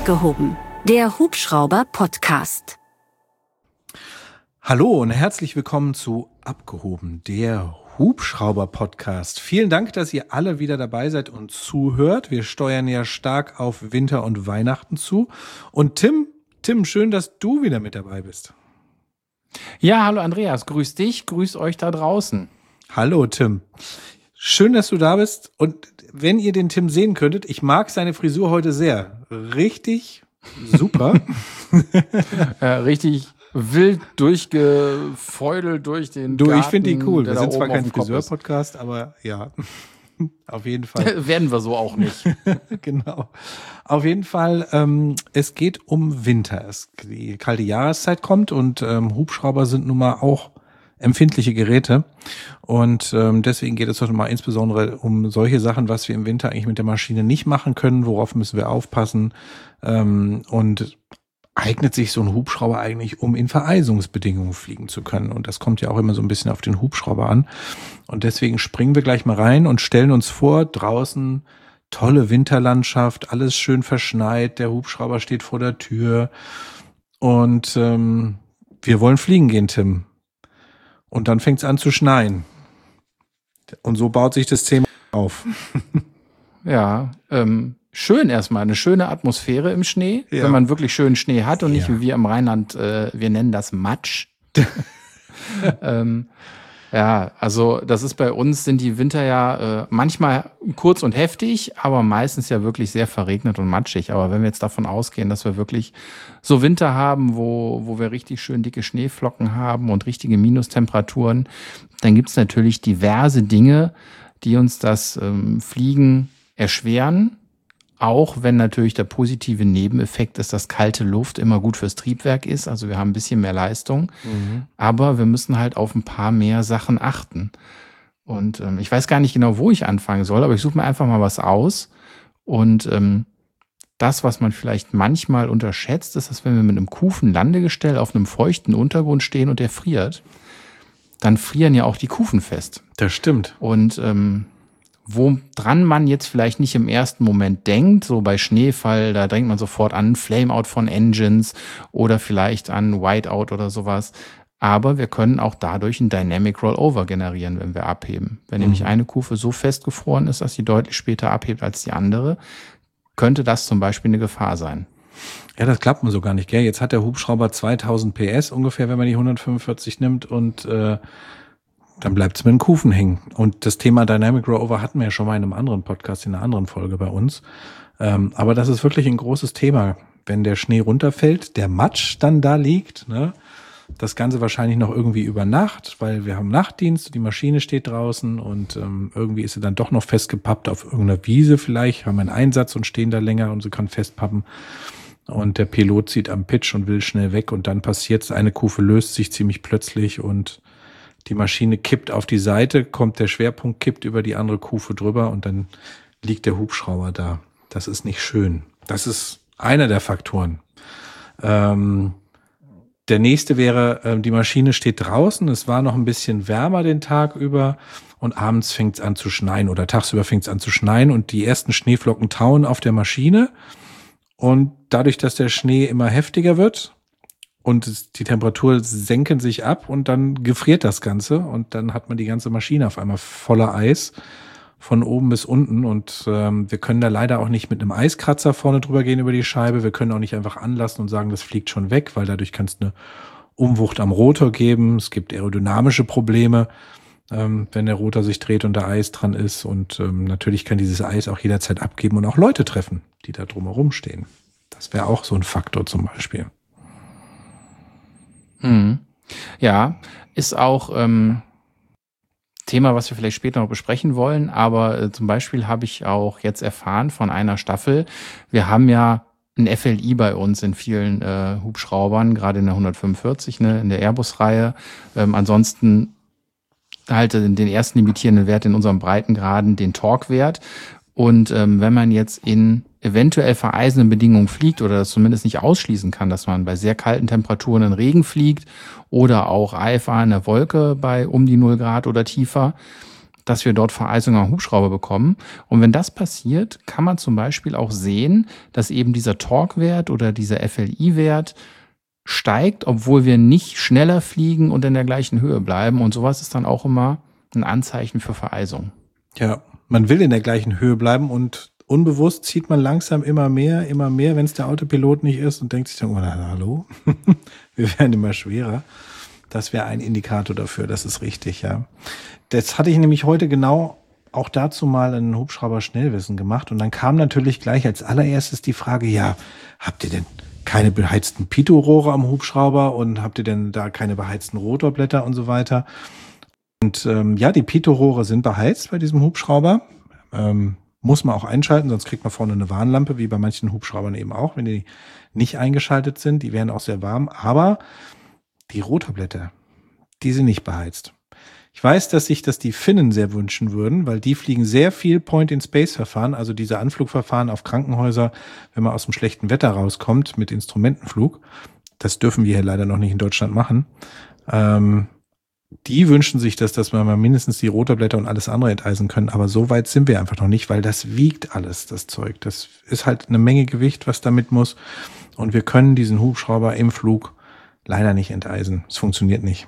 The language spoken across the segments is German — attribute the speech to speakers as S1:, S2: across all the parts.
S1: Abgehoben, der Hubschrauber-Podcast.
S2: Hallo und herzlich willkommen zu Abgehoben, der Hubschrauber-Podcast. Vielen Dank, dass ihr alle wieder dabei seid und zuhört. Wir steuern ja stark auf Winter und Weihnachten zu. Und Tim, schön, dass du wieder mit dabei bist.
S3: Ja, hallo Andreas, grüß dich, grüß euch da draußen.
S2: Hallo Tim, schön, dass du da bist. Und wenn ihr den Tim sehen könntet, ich mag seine Frisur heute sehr. Richtig super.
S3: Richtig wild durchgefeudelt durch den Garten.
S2: Ich finde die cool. Wir sind zwar kein
S3: Friseur-Podcast,
S2: aber ja, auf jeden Fall.
S3: Werden wir so auch nicht.
S2: Genau. Auf jeden Fall, es geht um Winter. Die kalte Jahreszeit kommt und Hubschrauber sind nun mal auch empfindliche Geräte. Und deswegen geht es heute mal insbesondere um solche Sachen, was wir im Winter eigentlich mit der Maschine nicht machen können, worauf müssen wir aufpassen. Und eignet sich so ein Hubschrauber eigentlich, um in Vereisungsbedingungen fliegen zu können. Und das kommt ja auch immer so ein bisschen auf den Hubschrauber an. Und deswegen springen wir gleich mal rein und stellen uns vor, draußen tolle Winterlandschaft, alles schön verschneit, der Hubschrauber steht vor der Tür und wir wollen fliegen gehen, Tim. Und dann fängt es an zu schneien. Und so baut sich das Thema auf.
S3: Ja, schön erstmal, eine schöne Atmosphäre im Schnee, ja. Wenn man wirklich schönen Schnee hat und nicht wie wir im Rheinland, wir nennen das Matsch. Ja, also das ist bei uns, sind die Winter ja manchmal kurz und heftig, aber meistens ja wirklich sehr verregnet und matschig. Aber wenn wir jetzt davon ausgehen, dass wir wirklich so Winter haben, wo wir richtig schön dicke Schneeflocken haben und richtige Minustemperaturen, dann gibt's natürlich diverse Dinge, die uns das Fliegen erschweren. Auch wenn natürlich der positive Nebeneffekt ist, dass kalte Luft immer gut fürs Triebwerk ist. Also wir haben ein bisschen mehr Leistung. Aber wir müssen halt auf ein paar mehr Sachen achten. Und ich weiß gar nicht genau, wo ich anfangen soll, aber ich suche mir einfach mal was aus. Und das, was man vielleicht manchmal unterschätzt, ist, dass wenn wir mit einem Kufenlandegestell auf einem feuchten Untergrund stehen und der friert, dann frieren ja auch die Kufen fest.
S2: Das stimmt.
S3: Und woran man jetzt vielleicht nicht im ersten Moment denkt, so bei Schneefall, da denkt man sofort an Flameout von Engines oder vielleicht an Whiteout oder sowas. Aber wir können auch dadurch ein Dynamic Rollover generieren, wenn wir abheben. Wenn nämlich eine Kufe so festgefroren ist, dass sie deutlich später abhebt als die andere, könnte das zum Beispiel eine Gefahr sein.
S2: Ja, das klappt mir so gar nicht, gell? Jetzt hat der Hubschrauber 2000 PS ungefähr, wenn man die 145 nimmt und dann bleibt es mit den Kufen hängen. Und das Thema Dynamic Rollover hatten wir ja schon mal in einem anderen Podcast, in einer anderen Folge bei uns. Aber das ist wirklich ein großes Thema. Wenn der Schnee runterfällt, der Matsch dann da liegt, ne? Das Ganze wahrscheinlich noch irgendwie über Nacht, weil wir haben Nachtdienst, die Maschine steht draußen und irgendwie ist sie dann doch noch festgepappt auf irgendeiner Wiese vielleicht, haben einen Einsatz und stehen da länger und sie kann festpappen. Und der Pilot zieht am Pitch und will schnell weg und dann passiert's, eine Kufe löst sich ziemlich plötzlich und die Maschine kippt auf die Seite, kommt der Schwerpunkt, kippt über die andere Kufe drüber und dann liegt der Hubschrauber da. Das ist nicht schön. Das ist einer der Faktoren. Der nächste wäre, die Maschine steht draußen, es war noch ein bisschen wärmer den Tag über und abends fängt es an zu schneien oder tagsüber fängt es an zu schneien und die ersten Schneeflocken tauen auf der Maschine und dadurch, dass der Schnee immer heftiger wird, und die Temperatur senken sich ab und dann gefriert das Ganze und dann hat man die ganze Maschine auf einmal voller Eis von oben bis unten und wir können da leider auch nicht mit einem Eiskratzer vorne drüber gehen über die Scheibe. Wir können auch nicht einfach anlassen und sagen, das fliegt schon weg, weil dadurch kann es eine Umwucht am Rotor geben. Es gibt aerodynamische Probleme, wenn der Rotor sich dreht und da Eis dran ist und natürlich kann dieses Eis auch jederzeit abgeben und auch Leute treffen, die da drumherum stehen. Das wäre auch so ein Faktor zum Beispiel.
S3: Ja, ist auch Thema, was wir vielleicht später noch besprechen wollen, aber zum Beispiel habe ich auch jetzt erfahren von einer Staffel, wir haben ja ein FLI bei uns in vielen Hubschraubern, gerade in der 145, ne, in der Airbus-Reihe, ansonsten halt den ersten limitierenden Wert in unserem Breitengraden, den Torque-Wert. Und wenn man jetzt in eventuell vereisenden Bedingungen fliegt oder das zumindest nicht ausschließen kann, dass man bei sehr kalten Temperaturen in Regen fliegt oder auch IFA in der Wolke bei um die 0 Grad oder tiefer, dass wir dort Vereisung am Hubschrauber bekommen. Und wenn das passiert, kann man zum Beispiel auch sehen, dass eben dieser Torque-Wert oder dieser FLI-Wert steigt, obwohl wir nicht schneller fliegen und in der gleichen Höhe bleiben. Und sowas ist dann auch immer ein Anzeichen für Vereisung.
S2: Ja, man will in der gleichen Höhe bleiben und unbewusst zieht man langsam immer mehr, wenn es der Autopilot nicht ist und denkt sich dann, hallo, wir werden immer schwerer. Das wäre ein Indikator dafür, das ist richtig, ja. Das hatte ich nämlich heute genau auch dazu mal ein Hubschrauber-Schnellwissen gemacht und dann kam natürlich gleich als allererstes die Frage, ja, habt ihr denn keine beheizten Pitot-Rohre am Hubschrauber und habt ihr denn da keine beheizten Rotorblätter und so weiter? Und ja, die Pitot-Rohre sind beheizt bei diesem Hubschrauber. Muss man auch einschalten, sonst kriegt man vorne eine Warnlampe, wie bei manchen Hubschraubern eben auch, wenn die nicht eingeschaltet sind. Die werden auch sehr warm, aber die Rotorblätter, die sind nicht beheizt. Ich weiß, dass sich das die Finnen sehr wünschen würden, weil die fliegen sehr viel Point-in-Space-Verfahren, also diese Anflugverfahren auf Krankenhäuser, wenn man aus dem schlechten Wetter rauskommt mit Instrumentenflug. Das dürfen wir hier leider noch nicht in Deutschland machen. Die wünschen sich dass wir mal mindestens die Rotorblätter und alles andere enteisen können. Aber so weit sind wir einfach noch nicht, weil das wiegt alles, das Zeug. Das ist halt eine Menge Gewicht, was damit muss. Und wir können diesen Hubschrauber im Flug leider nicht enteisen. Es funktioniert nicht.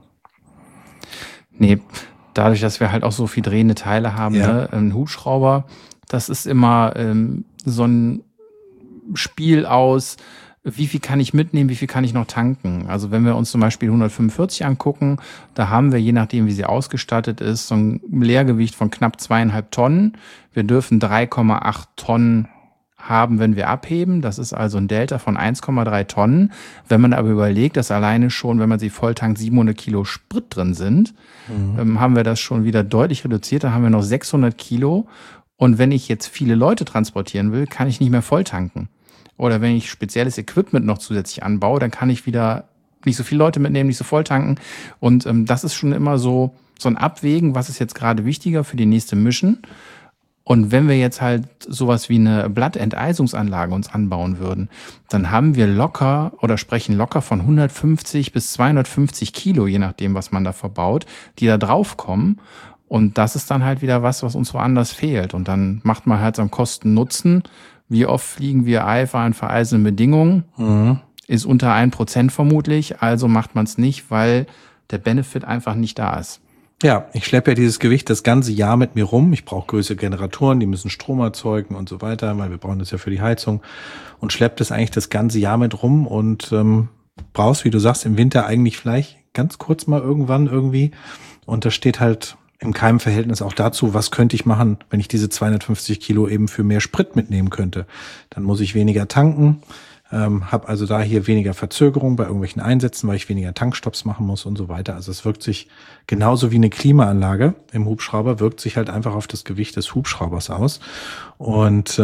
S3: Nee, dadurch, dass wir halt auch so viel drehende Teile haben,
S2: Ja.
S3: ne? Ein Hubschrauber, das ist immer so ein Spiel aus, wie viel kann ich mitnehmen, wie viel kann ich noch tanken. Also wenn wir uns zum Beispiel 145 angucken, da haben wir, je nachdem wie sie ausgestattet ist, so ein Leergewicht von knapp 2,5 Tonnen. Wir dürfen 3,8 Tonnen haben, wenn wir abheben. Das ist also ein Delta von 1,3 Tonnen. Wenn man aber überlegt, dass alleine schon, wenn man sie volltankt, 700 Kilo Sprit drin sind, haben wir das schon wieder deutlich reduziert. Da haben wir noch 600 Kilo. Und wenn ich jetzt viele Leute transportieren will, kann ich nicht mehr volltanken. Oder wenn ich spezielles Equipment noch zusätzlich anbaue, dann kann ich wieder nicht so viele Leute mitnehmen, nicht so voll tanken. Und das ist schon immer so ein Abwägen, was ist jetzt gerade wichtiger für die nächste Mission. Und wenn wir jetzt halt sowas wie eine Blattenteisungsanlage uns anbauen würden, dann haben wir sprechen locker von 150 bis 250 Kilo, je nachdem, was man da verbaut, die da drauf kommen. Und das ist dann halt wieder was uns woanders fehlt. Und dann macht man halt so einen Kosten-Nutzen. Wie oft fliegen wir IFA in vereisenden Bedingungen? Ist unter 1% vermutlich. Also macht man es nicht, weil der Benefit einfach nicht da ist.
S2: Ja, ich schleppe ja dieses Gewicht das ganze Jahr mit mir rum. Ich brauche größere Generatoren, die müssen Strom erzeugen und so weiter, weil wir brauchen das ja für die Heizung. Und schleppe das eigentlich das ganze Jahr mit rum und brauchst, wie du sagst, im Winter eigentlich vielleicht ganz kurz mal irgendwann irgendwie. Und das steht halt im keinem Verhältnis auch dazu, was könnte ich machen, wenn ich diese 250 Kilo eben für mehr Sprit mitnehmen könnte. Dann muss ich weniger tanken, habe also da hier weniger Verzögerung bei irgendwelchen Einsätzen, weil ich weniger Tankstopps machen muss und so weiter. Also es wirkt sich genauso wie eine Klimaanlage im Hubschrauber, wirkt sich halt einfach auf das Gewicht des Hubschraubers aus. Und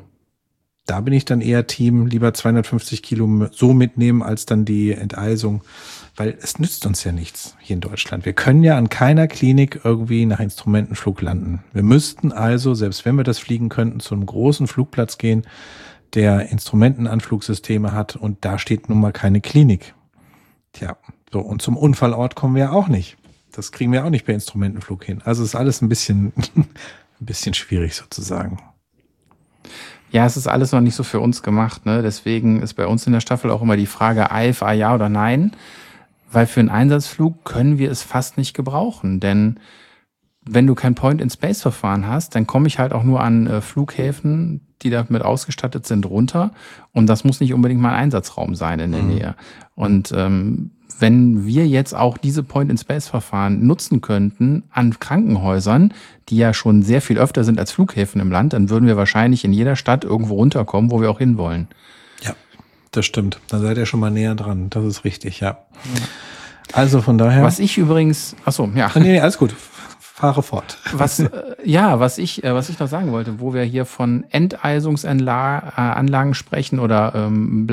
S2: da bin ich dann eher Team, lieber 250 Kilo so mitnehmen, als dann die Enteisung, weil es nützt uns ja nichts hier in Deutschland. Wir können ja an keiner Klinik irgendwie nach Instrumentenflug landen. Wir müssten also, selbst wenn wir das fliegen könnten, zu einem großen Flugplatz gehen, der Instrumentenanflugsysteme hat und da steht nun mal keine Klinik. Tja, so und zum Unfallort kommen wir ja auch nicht. Das kriegen wir auch nicht per Instrumentenflug hin. Also ist alles ein bisschen schwierig sozusagen.
S3: Ja, es ist alles noch nicht so für uns gemacht, ne? Deswegen ist bei uns in der Staffel auch immer die Frage IFA ja oder nein, weil für einen Einsatzflug können wir es fast nicht gebrauchen, denn wenn du kein Point-in-Space-Verfahren hast, dann komme ich halt auch nur an Flughäfen, die damit ausgestattet sind, runter. Und das muss nicht unbedingt mal ein Einsatzraum sein in der Nähe. Und wenn wir jetzt auch diese Point-in-Space-Verfahren nutzen könnten an Krankenhäusern, die ja schon sehr viel öfter sind als Flughäfen im Land, dann würden wir wahrscheinlich in jeder Stadt irgendwo runterkommen, wo wir auch hinwollen.
S2: Ja, das stimmt. Da seid ihr schon mal näher dran. Das ist richtig, ja. Also von daher.
S3: Was ich übrigens,
S2: Nee, alles gut. Fahre fort.
S3: Was ich noch sagen wollte, wo wir hier von Enteisungsanlagen sprechen oder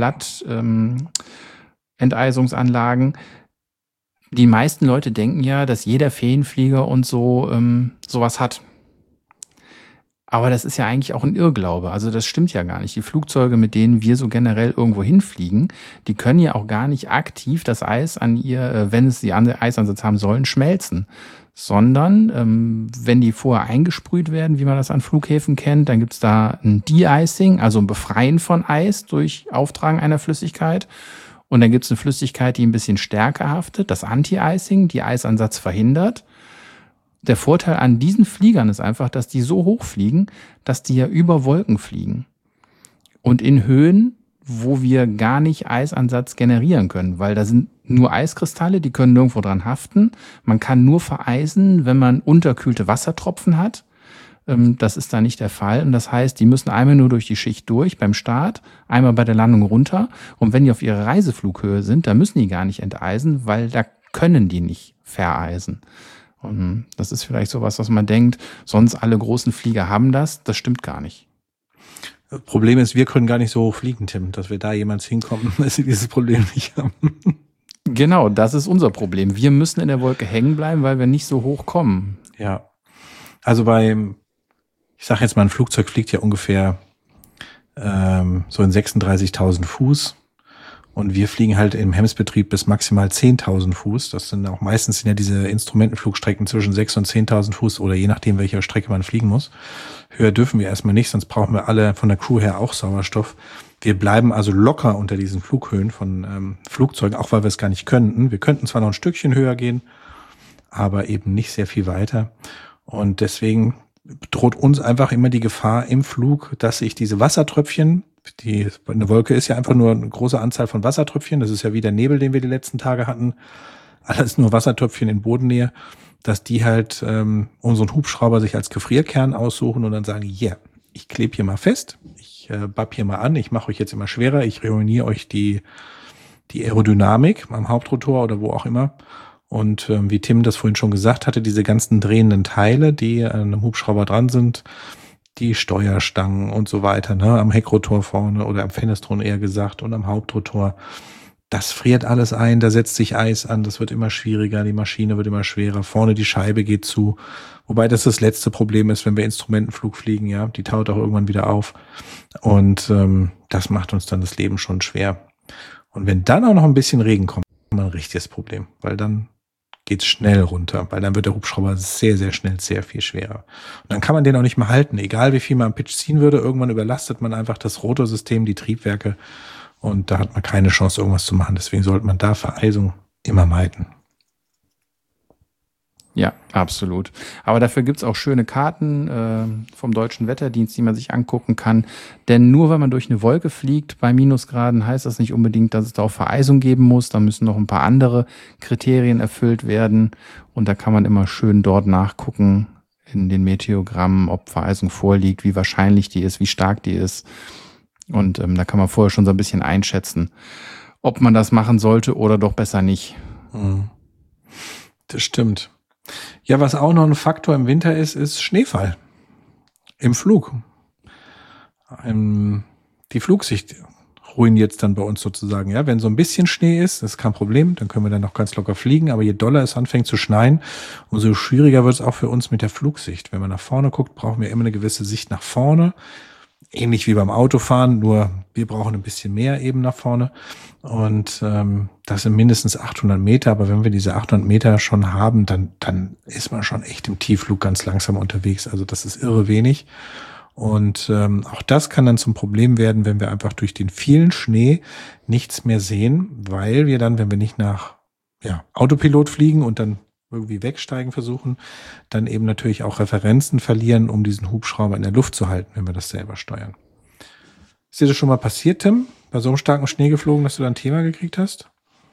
S3: Blattenteisungsanlagen. Die meisten Leute denken ja, dass jeder Ferienflieger und so sowas hat. Aber das ist ja eigentlich auch ein Irrglaube. Also das stimmt ja gar nicht. Die Flugzeuge, mit denen wir so generell irgendwo hinfliegen, die können ja auch gar nicht aktiv das Eis an wenn es die Eisansatz haben sollen, schmelzen. Sondern wenn die vorher eingesprüht werden, wie man das an Flughäfen kennt, dann gibt's da ein De-Icing, also ein Befreien von Eis durch Auftragen einer Flüssigkeit. Und dann gibt's eine Flüssigkeit, die ein bisschen stärker haftet, das Anti-Icing, die Eisansatz verhindert. Der Vorteil an diesen Fliegern ist einfach, dass die so hoch fliegen, dass die ja über Wolken fliegen. Und in Höhen, wo wir gar nicht Eisansatz generieren können, weil da sind nur Eiskristalle, die können nirgendwo dran haften. Man kann nur vereisen, wenn man unterkühlte Wassertropfen hat. Das ist da nicht der Fall. Und das heißt, die müssen einmal nur durch die Schicht durch beim Start, einmal bei der Landung runter. Und wenn die auf ihrer Reiseflughöhe sind, dann müssen die gar nicht enteisen, weil da können die nicht vereisen. Und das ist vielleicht sowas, was man denkt, sonst alle großen Flieger haben das. Das stimmt gar nicht.
S2: Das Problem ist, wir können gar nicht so hoch fliegen, Tim, dass wir da jemals hinkommen, dass sie dieses Problem nicht haben.
S3: Genau, das ist unser Problem. Wir müssen in der Wolke hängen bleiben, weil wir nicht so hoch kommen.
S2: Ja, also ich sage jetzt mal, ein Flugzeug fliegt ja ungefähr so in 36.000 Fuß. Und wir fliegen halt im Hemsbetrieb bis maximal 10.000 Fuß. Das sind auch meistens ja diese Instrumentenflugstrecken zwischen 6.000 und 10.000 Fuß oder je nachdem, welcher Strecke man fliegen muss. Höher dürfen wir erstmal nicht, sonst brauchen wir alle von der Crew her auch Sauerstoff. Wir bleiben also locker unter diesen Flughöhen von Flugzeugen, auch weil wir es gar nicht könnten. Wir könnten zwar noch ein Stückchen höher gehen, aber eben nicht sehr viel weiter. Und deswegen droht uns einfach immer die Gefahr im Flug, dass sich diese Wassertröpfchen, eine Wolke ist ja einfach nur eine große Anzahl von Wassertröpfchen, das ist ja wie der Nebel, den wir die letzten Tage hatten, alles nur Wassertröpfchen in Bodennähe, dass die halt unseren Hubschrauber sich als Gefrierkern aussuchen und dann sagen, yeah, ich klebe hier mal fest, ich bapp hier mal an, ich mache euch jetzt immer schwerer, ich ruiniere euch die Aerodynamik am Hauptrotor oder wo auch immer. Und wie Tim das vorhin schon gesagt hatte, diese ganzen drehenden Teile, die an einem Hubschrauber dran sind, die Steuerstangen und so weiter, ne, am Heckrotor vorne oder am Fenestron eher gesagt und am Hauptrotor, das friert alles ein, da setzt sich Eis an, das wird immer schwieriger, die Maschine wird immer schwerer, vorne die Scheibe geht zu, wobei das letzte Problem ist, wenn wir Instrumentenflug fliegen, ja, die taut auch irgendwann wieder auf und das macht uns dann das Leben schon schwer. Und wenn dann auch noch ein bisschen Regen kommt, haben wir ein richtiges Problem, weil dann geht's schnell runter, weil dann wird der Hubschrauber sehr, sehr schnell sehr viel schwerer. Und dann kann man den auch nicht mehr halten, egal wie viel man am Pitch ziehen würde, irgendwann überlastet man einfach das Rotorsystem, die Triebwerke und da hat man keine Chance, irgendwas zu machen. Deswegen sollte man da Vereisung immer meiden.
S3: Ja, absolut. Aber dafür gibt's auch schöne Karten vom Deutschen Wetterdienst, die man sich angucken kann. Denn nur wenn man durch eine Wolke fliegt bei Minusgraden, heißt das nicht unbedingt, dass es da auch Vereisung geben muss. Da müssen noch ein paar andere Kriterien erfüllt werden. Und da kann man immer schön dort nachgucken in den Meteogrammen, ob Vereisung vorliegt, wie wahrscheinlich die ist, wie stark die ist. Und da kann man vorher schon so ein bisschen einschätzen, ob man das machen sollte oder doch besser nicht.
S2: Das stimmt. Ja, was auch noch ein Faktor im Winter ist Schneefall im Flug. Die Flugsicht ruiniert es dann bei uns sozusagen. Ja, wenn so ein bisschen Schnee ist, das ist kein Problem, dann können wir dann noch ganz locker fliegen. Aber je doller es anfängt zu schneien, umso schwieriger wird es auch für uns mit der Flugsicht. Wenn man nach vorne guckt, brauchen wir immer eine gewisse Sicht nach vorne. Ähnlich wie beim Autofahren, nur wir brauchen ein bisschen mehr eben nach vorne. Und das sind mindestens 800 Meter. Aber wenn wir diese 800 Meter schon haben, dann ist man schon echt im Tiefflug ganz langsam unterwegs. Also das ist irre wenig. Und auch das kann dann zum Problem werden, wenn wir einfach durch den vielen Schnee nichts mehr sehen, weil wir dann, wenn wir nicht nach Autopilot fliegen und dann irgendwie wegsteigen versuchen, dann eben natürlich auch Referenzen verlieren, um diesen Hubschrauber in der Luft zu halten, wenn wir das selber steuern. Ist dir das schon mal passiert, Tim? Bei so einem starken Schnee geflogen, dass du da ein Thema gekriegt hast?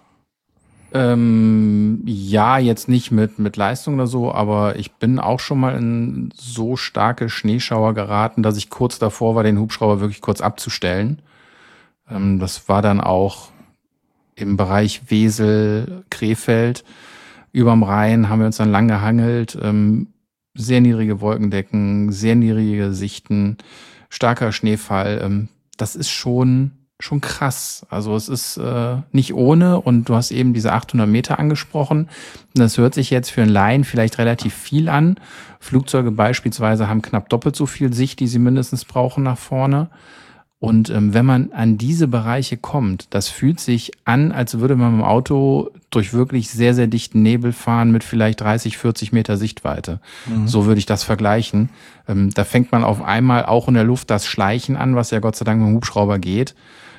S3: Ja, jetzt nicht mit Leistung oder so, aber ich bin auch schon mal in so starke Schneeschauer geraten, dass ich kurz davor war, den Hubschrauber wirklich kurz abzustellen. Das war dann auch im Bereich Wesel, Krefeld. Überm Rhein haben wir uns dann lang gehangelt, sehr niedrige Wolkendecken, sehr niedrige Sichten, starker Schneefall. Das ist schon schon krass. Also es ist nicht ohne und du hast eben diese 800 Meter angesprochen. Das hört sich jetzt für einen Laien vielleicht relativ viel an. Flugzeuge beispielsweise haben knapp doppelt so viel Sicht, die sie mindestens brauchen nach vorne. Und wenn man an diese Bereiche kommt, das fühlt sich an, als würde man mit dem Auto durch wirklich sehr, sehr dichten Nebel fahren mit vielleicht 30, 40 Meter Sichtweite. Mhm. So würde ich das vergleichen. Da fängt man auf einmal auch in der Luft das Schleichen an, was ja Gott sei Dank mit dem Hubschrauber geht.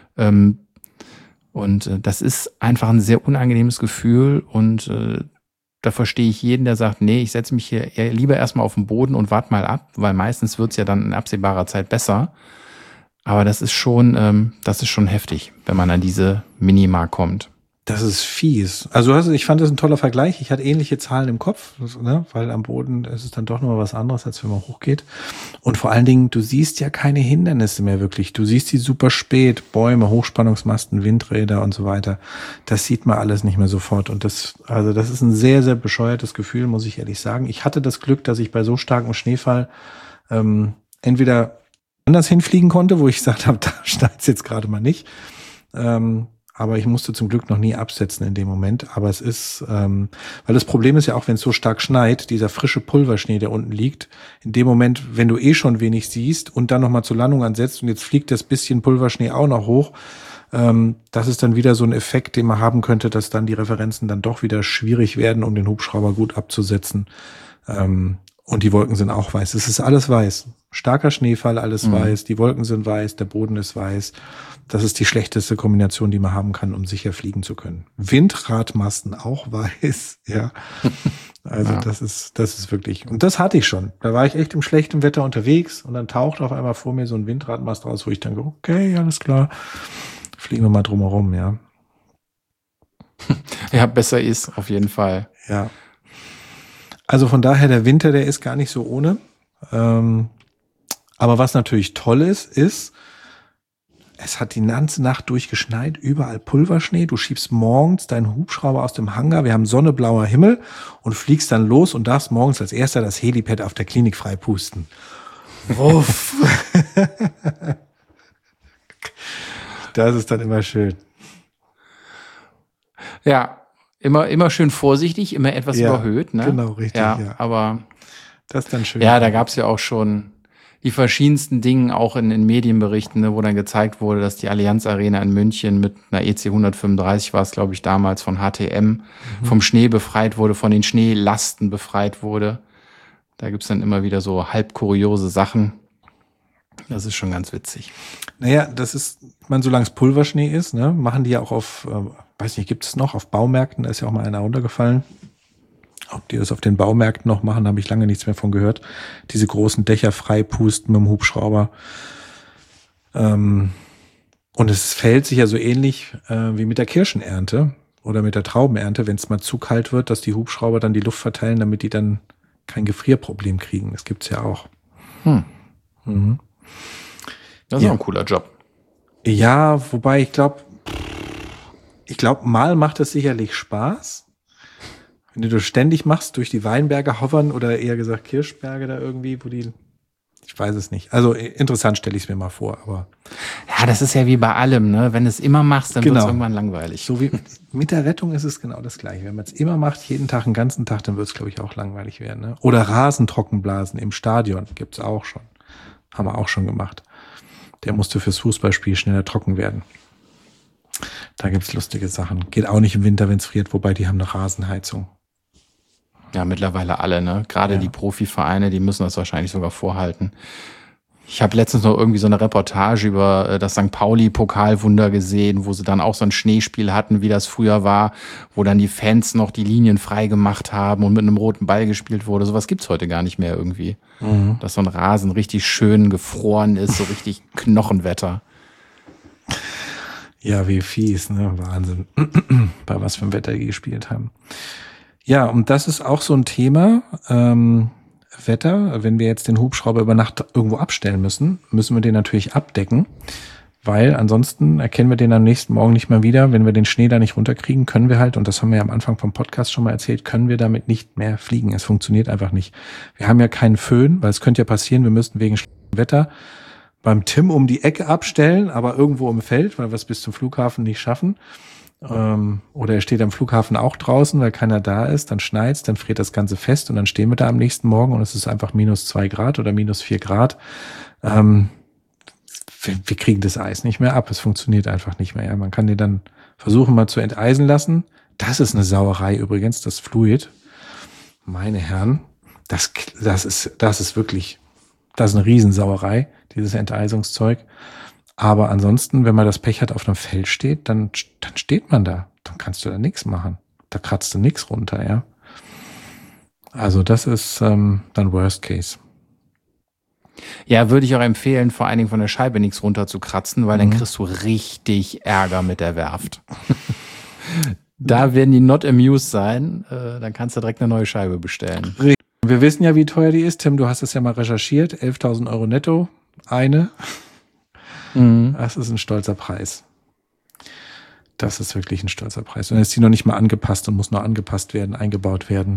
S3: Und das ist einfach ein sehr unangenehmes Gefühl und da verstehe ich jeden, der sagt, nee, ich setze mich hier lieber erstmal auf den Boden und warte mal ab, weil meistens wird's ja dann in absehbarer Zeit besser. Aber das ist schon heftig, wenn man an diese Minima kommt.
S2: Das ist fies. Also ich fand das ein toller Vergleich. Ich hatte ähnliche Zahlen im Kopf, ne? Weil am Boden ist es dann doch nochmal was anderes, als wenn man hochgeht. Und vor allen Dingen, du siehst ja keine Hindernisse mehr wirklich. Du siehst die super spät, Bäume, Hochspannungsmasten, Windräder und so weiter. Das sieht man alles nicht mehr sofort. Und das ist ein sehr, sehr bescheuertes Gefühl, muss ich ehrlich sagen. Ich hatte das Glück, dass ich bei so starkem Schneefall entweder anders hinfliegen konnte, wo ich gesagt habe, da schneit's jetzt gerade mal nicht. Aber ich musste zum Glück noch nie absetzen in dem Moment. Aber es ist, weil das Problem ist ja auch, wenn es so stark schneit, dieser frische Pulverschnee, der unten liegt, in dem Moment, wenn du schon wenig siehst und dann nochmal zur Landung ansetzt und jetzt fliegt das bisschen Pulverschnee auch noch hoch, das ist dann wieder so ein Effekt, den man haben könnte, dass dann die Referenzen dann doch wieder schwierig werden, um den Hubschrauber gut abzusetzen. Und die Wolken sind auch weiß. Es ist alles weiß. Starker Schneefall, alles weiß. Die Wolken sind weiß, der Boden ist weiß. Das ist die schlechteste Kombination, die man haben kann, um sicher fliegen zu können. Windradmasten auch weiß, ja. Also ja. Das ist wirklich, und das hatte ich schon. Da war ich echt im schlechten Wetter unterwegs und dann taucht auf einmal vor mir so ein Windradmast raus, wo ich dann okay, alles klar, fliegen wir mal drumherum, ja.
S3: Ja, besser ist, auf jeden Fall.
S2: Ja. Also von daher, der Winter, der ist gar nicht so ohne. Aber was natürlich toll ist, es hat die ganze Nacht durchgeschneit, überall Pulverschnee. Du schiebst morgens deinen Hubschrauber aus dem Hangar, wir haben sonneblauer Himmel und fliegst dann los und darfst morgens als erster das Helipad auf der Klinik freipusten. Uff. Das ist dann immer schön.
S3: Ja, immer schön vorsichtig, immer etwas überhöht. Ne?
S2: Genau, richtig.
S3: Ja, aber
S2: das ist dann schön.
S3: Ja, da gab's ja auch schon die verschiedensten Dinge, auch in Medienberichten, ne, wo dann gezeigt wurde, dass die Allianz Arena in München mit einer EC 135 war es, glaube ich, damals von HTM, vom Schnee befreit wurde, von den Schneelasten befreit wurde. Da gibt's dann immer wieder so halb kuriose Sachen. Das ist schon ganz witzig.
S2: Naja, das ist, solange es Pulverschnee ist, ne, machen die ja auch auf, weiß nicht, gibt es noch, auf Baumärkten, da ist ja auch mal einer runtergefallen. Ob die das auf den Baumärkten noch machen, habe ich lange nichts mehr von gehört. Diese großen Dächer freipusten mit dem Hubschrauber. Und es verhält sich ja so ähnlich wie mit der Kirschenernte oder mit der Traubenernte, wenn es mal zu kalt wird, dass die Hubschrauber dann die Luft verteilen, damit die dann kein Gefrierproblem kriegen. Das gibt's ja auch.
S3: Mhm. Das ist auch ein cooler Job.
S2: Ja, wobei ich glaube, mal macht es sicherlich Spaß. Wenn du das ständig machst, durch die Weinberge hovern oder eher gesagt Kirschberge da irgendwie, ich weiß es nicht. Also interessant stelle ich es mir mal vor, aber.
S3: Ja, das ist ja wie bei allem, ne? Wenn du es immer machst, dann wird es irgendwann langweilig.
S2: So wie mit der Rettung ist es genau das Gleiche. Wenn man es immer macht, jeden Tag, den ganzen Tag, dann wird es, glaube ich, auch langweilig werden, ne? Oder Rasen trockenblasen im Stadion, gibt's auch schon. Haben wir auch schon gemacht. Der musste fürs Fußballspiel schneller trocken werden. Da gibt's lustige Sachen. Geht auch nicht im Winter, wenn es friert, wobei die haben eine Rasenheizung.
S3: Ja, mittlerweile alle, ne? Gerade die Profivereine, die müssen das wahrscheinlich sogar vorhalten. Ich habe letztens noch irgendwie so eine Reportage über das St. Pauli-Pokalwunder gesehen, wo sie dann auch so ein Schneespiel hatten, wie das früher war, wo dann die Fans noch die Linien frei gemacht haben und mit einem roten Ball gespielt wurde. Sowas gibt's heute gar nicht mehr irgendwie. Dass so ein Rasen richtig schön gefroren ist, so richtig Knochenwetter.
S2: Ja, wie fies, ne? Wahnsinn. Bei was für einem Wetter die gespielt haben. Ja, und das ist auch so ein Thema, Wetter. Wenn wir jetzt den Hubschrauber über Nacht irgendwo abstellen müssen wir den natürlich abdecken, weil ansonsten erkennen wir den am nächsten Morgen nicht mehr wieder. Wenn wir den Schnee da nicht runterkriegen, können wir halt, und das haben wir ja am Anfang vom Podcast schon mal erzählt, können wir damit nicht mehr fliegen. Es funktioniert einfach nicht. Wir haben ja keinen Föhn, weil es könnte ja passieren, wir müssten wegen schlechtem Wetter beim Tim um die Ecke abstellen, aber irgendwo im Feld, weil wir es bis zum Flughafen nicht schaffen. Oder er steht am Flughafen auch draußen, weil keiner da ist, dann schneit's, dann friert das Ganze fest und dann stehen wir da am nächsten Morgen und es ist einfach -2 Grad oder -4 Grad. Wir kriegen das Eis nicht mehr ab, es funktioniert einfach nicht mehr. Ja. Man kann den dann versuchen mal zu enteisen lassen. Das ist eine Sauerei übrigens, das Fluid. Meine Herren, das ist wirklich, das ist eine Riesensauerei, dieses Enteisungszeug. Aber ansonsten, wenn man das Pech hat, auf einem Feld steht, dann steht man da. Dann kannst du da nichts machen. Da kratzt du nichts runter, ja. Also das ist dann Worst Case.
S3: Ja, würde ich auch empfehlen, vor allen Dingen von der Scheibe nichts runter zu kratzen, weil dann kriegst du richtig Ärger mit der Werft. Da werden die not amused sein. Dann kannst du direkt eine neue Scheibe bestellen.
S2: Wir wissen ja, wie teuer die ist. Tim, du hast es ja mal recherchiert. 11.000 Euro netto. Eine. Das ist ein stolzer Preis. Das ist wirklich ein stolzer Preis. Und dann ist die noch nicht mal angepasst und muss noch angepasst werden, eingebaut werden.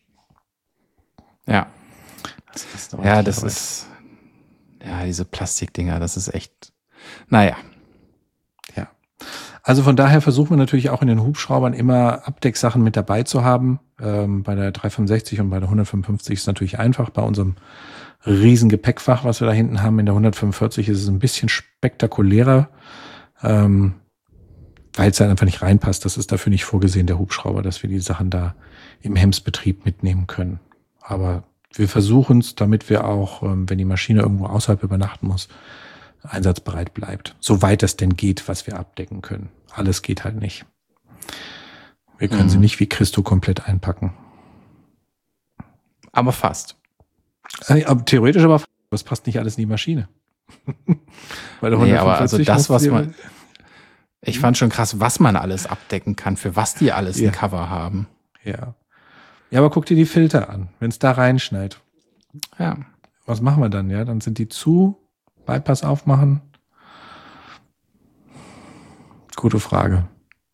S3: Ja. Das ist diese Plastikdinger, das ist echt, naja.
S2: Ja. Also von daher versuchen wir natürlich auch in den Hubschraubern immer Abdecksachen mit dabei zu haben. Bei der 365 und bei der 155 ist es natürlich einfach. Bei unserem riesen Gepäckfach, was wir da hinten haben, in der 145 ist es ein bisschen spektakulärer, weil es dann einfach nicht reinpasst. Das ist dafür nicht vorgesehen, der Hubschrauber, dass wir die Sachen da im Hemsbetrieb mitnehmen können. Aber wir versuchen es, damit wir auch, wenn die Maschine irgendwo außerhalb übernachten muss, einsatzbereit bleibt. Soweit das denn geht, was wir abdecken können. Alles geht halt nicht. Wir können sie nicht wie Christo komplett einpacken.
S3: Aber fast.
S2: Theoretisch aber, das passt nicht alles in die Maschine. Bei der 145
S3: aber also das, was man, ich fand schon krass, was man alles abdecken kann, für was die alles ein Cover haben.
S2: Ja. Ja, aber guck dir die Filter an, wenn es da reinschneit.
S3: Ja.
S2: Was machen wir dann? Ja, dann sind die zu, Bypass aufmachen. Gute Frage.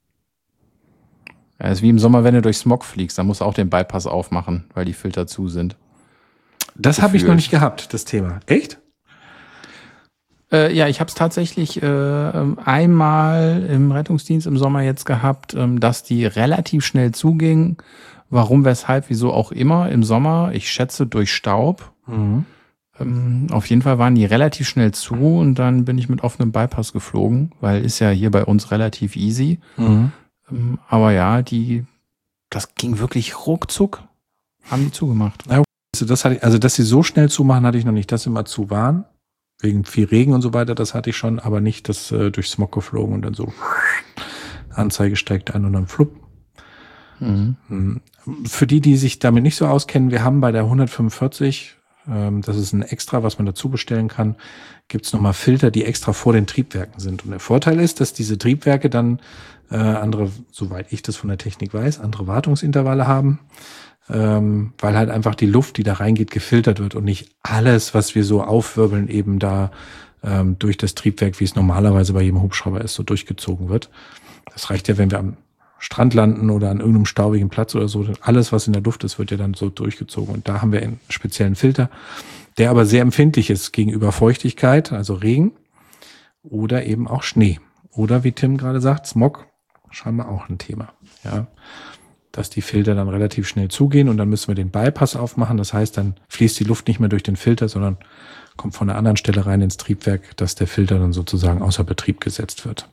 S3: Ja, ist wie im Sommer, wenn du durch Smog fliegst, dann musst du auch den Bypass aufmachen, weil die Filter zu sind.
S2: Das habe ich noch nicht gehabt, das Thema. Echt?
S3: Ja, ich habe es tatsächlich einmal im Rettungsdienst im Sommer jetzt gehabt, dass die relativ schnell zugingen. Warum, weshalb, wieso auch immer im Sommer. Ich schätze durch Staub. Auf jeden Fall waren die relativ schnell zu und dann bin ich mit offenem Bypass geflogen, weil ist ja hier bei uns relativ easy. Aber ja, das ging wirklich ruckzuck. Haben die zugemacht.
S2: Ja, also dass sie so schnell zumachen, hatte ich noch nicht. Dass sie mal zu waren, wegen viel Regen und so weiter, das hatte ich schon, aber nicht, dass durch Smog geflogen und dann so Anzeige steigt ein und dann flupp. Für die sich damit nicht so auskennen, wir haben bei der 145, das ist ein Extra, was man dazu bestellen kann, gibt es nochmal Filter, die extra vor den Triebwerken sind. Und der Vorteil ist, dass diese Triebwerke dann andere, soweit ich das von der Technik weiß, andere Wartungsintervalle haben, weil halt einfach die Luft, die da reingeht, gefiltert wird und nicht alles, was wir so aufwirbeln, eben da durch das Triebwerk, wie es normalerweise bei jedem Hubschrauber ist, so durchgezogen wird. Das reicht ja, wenn wir am Strand landen oder an irgendeinem staubigen Platz oder so. Alles, was in der Luft ist, wird ja dann so durchgezogen. Und da haben wir einen speziellen Filter, der aber sehr empfindlich ist gegenüber Feuchtigkeit, also Regen oder eben auch Schnee. Oder wie Tim gerade sagt, Smog, scheinbar auch ein Thema. Ja, dass die Filter dann relativ schnell zugehen und dann müssen wir den Bypass aufmachen. Das heißt, dann fließt die Luft nicht mehr durch den Filter, sondern kommt von einer anderen Stelle rein ins Triebwerk, dass der Filter dann sozusagen außer Betrieb gesetzt wird.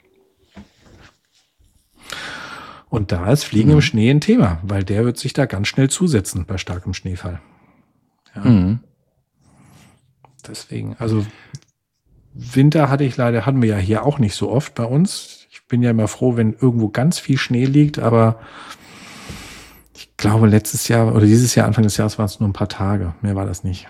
S2: Und da ist Fliegen im Schnee ein Thema, weil der wird sich da ganz schnell zusetzen bei starkem Schneefall. Ja. Deswegen, also Winter hatten wir ja hier auch nicht so oft bei uns. Ich bin ja immer froh, wenn irgendwo ganz viel Schnee liegt, aber ich glaube letztes Jahr oder dieses Jahr, Anfang des Jahres, waren es nur ein paar Tage. Mehr war das nicht.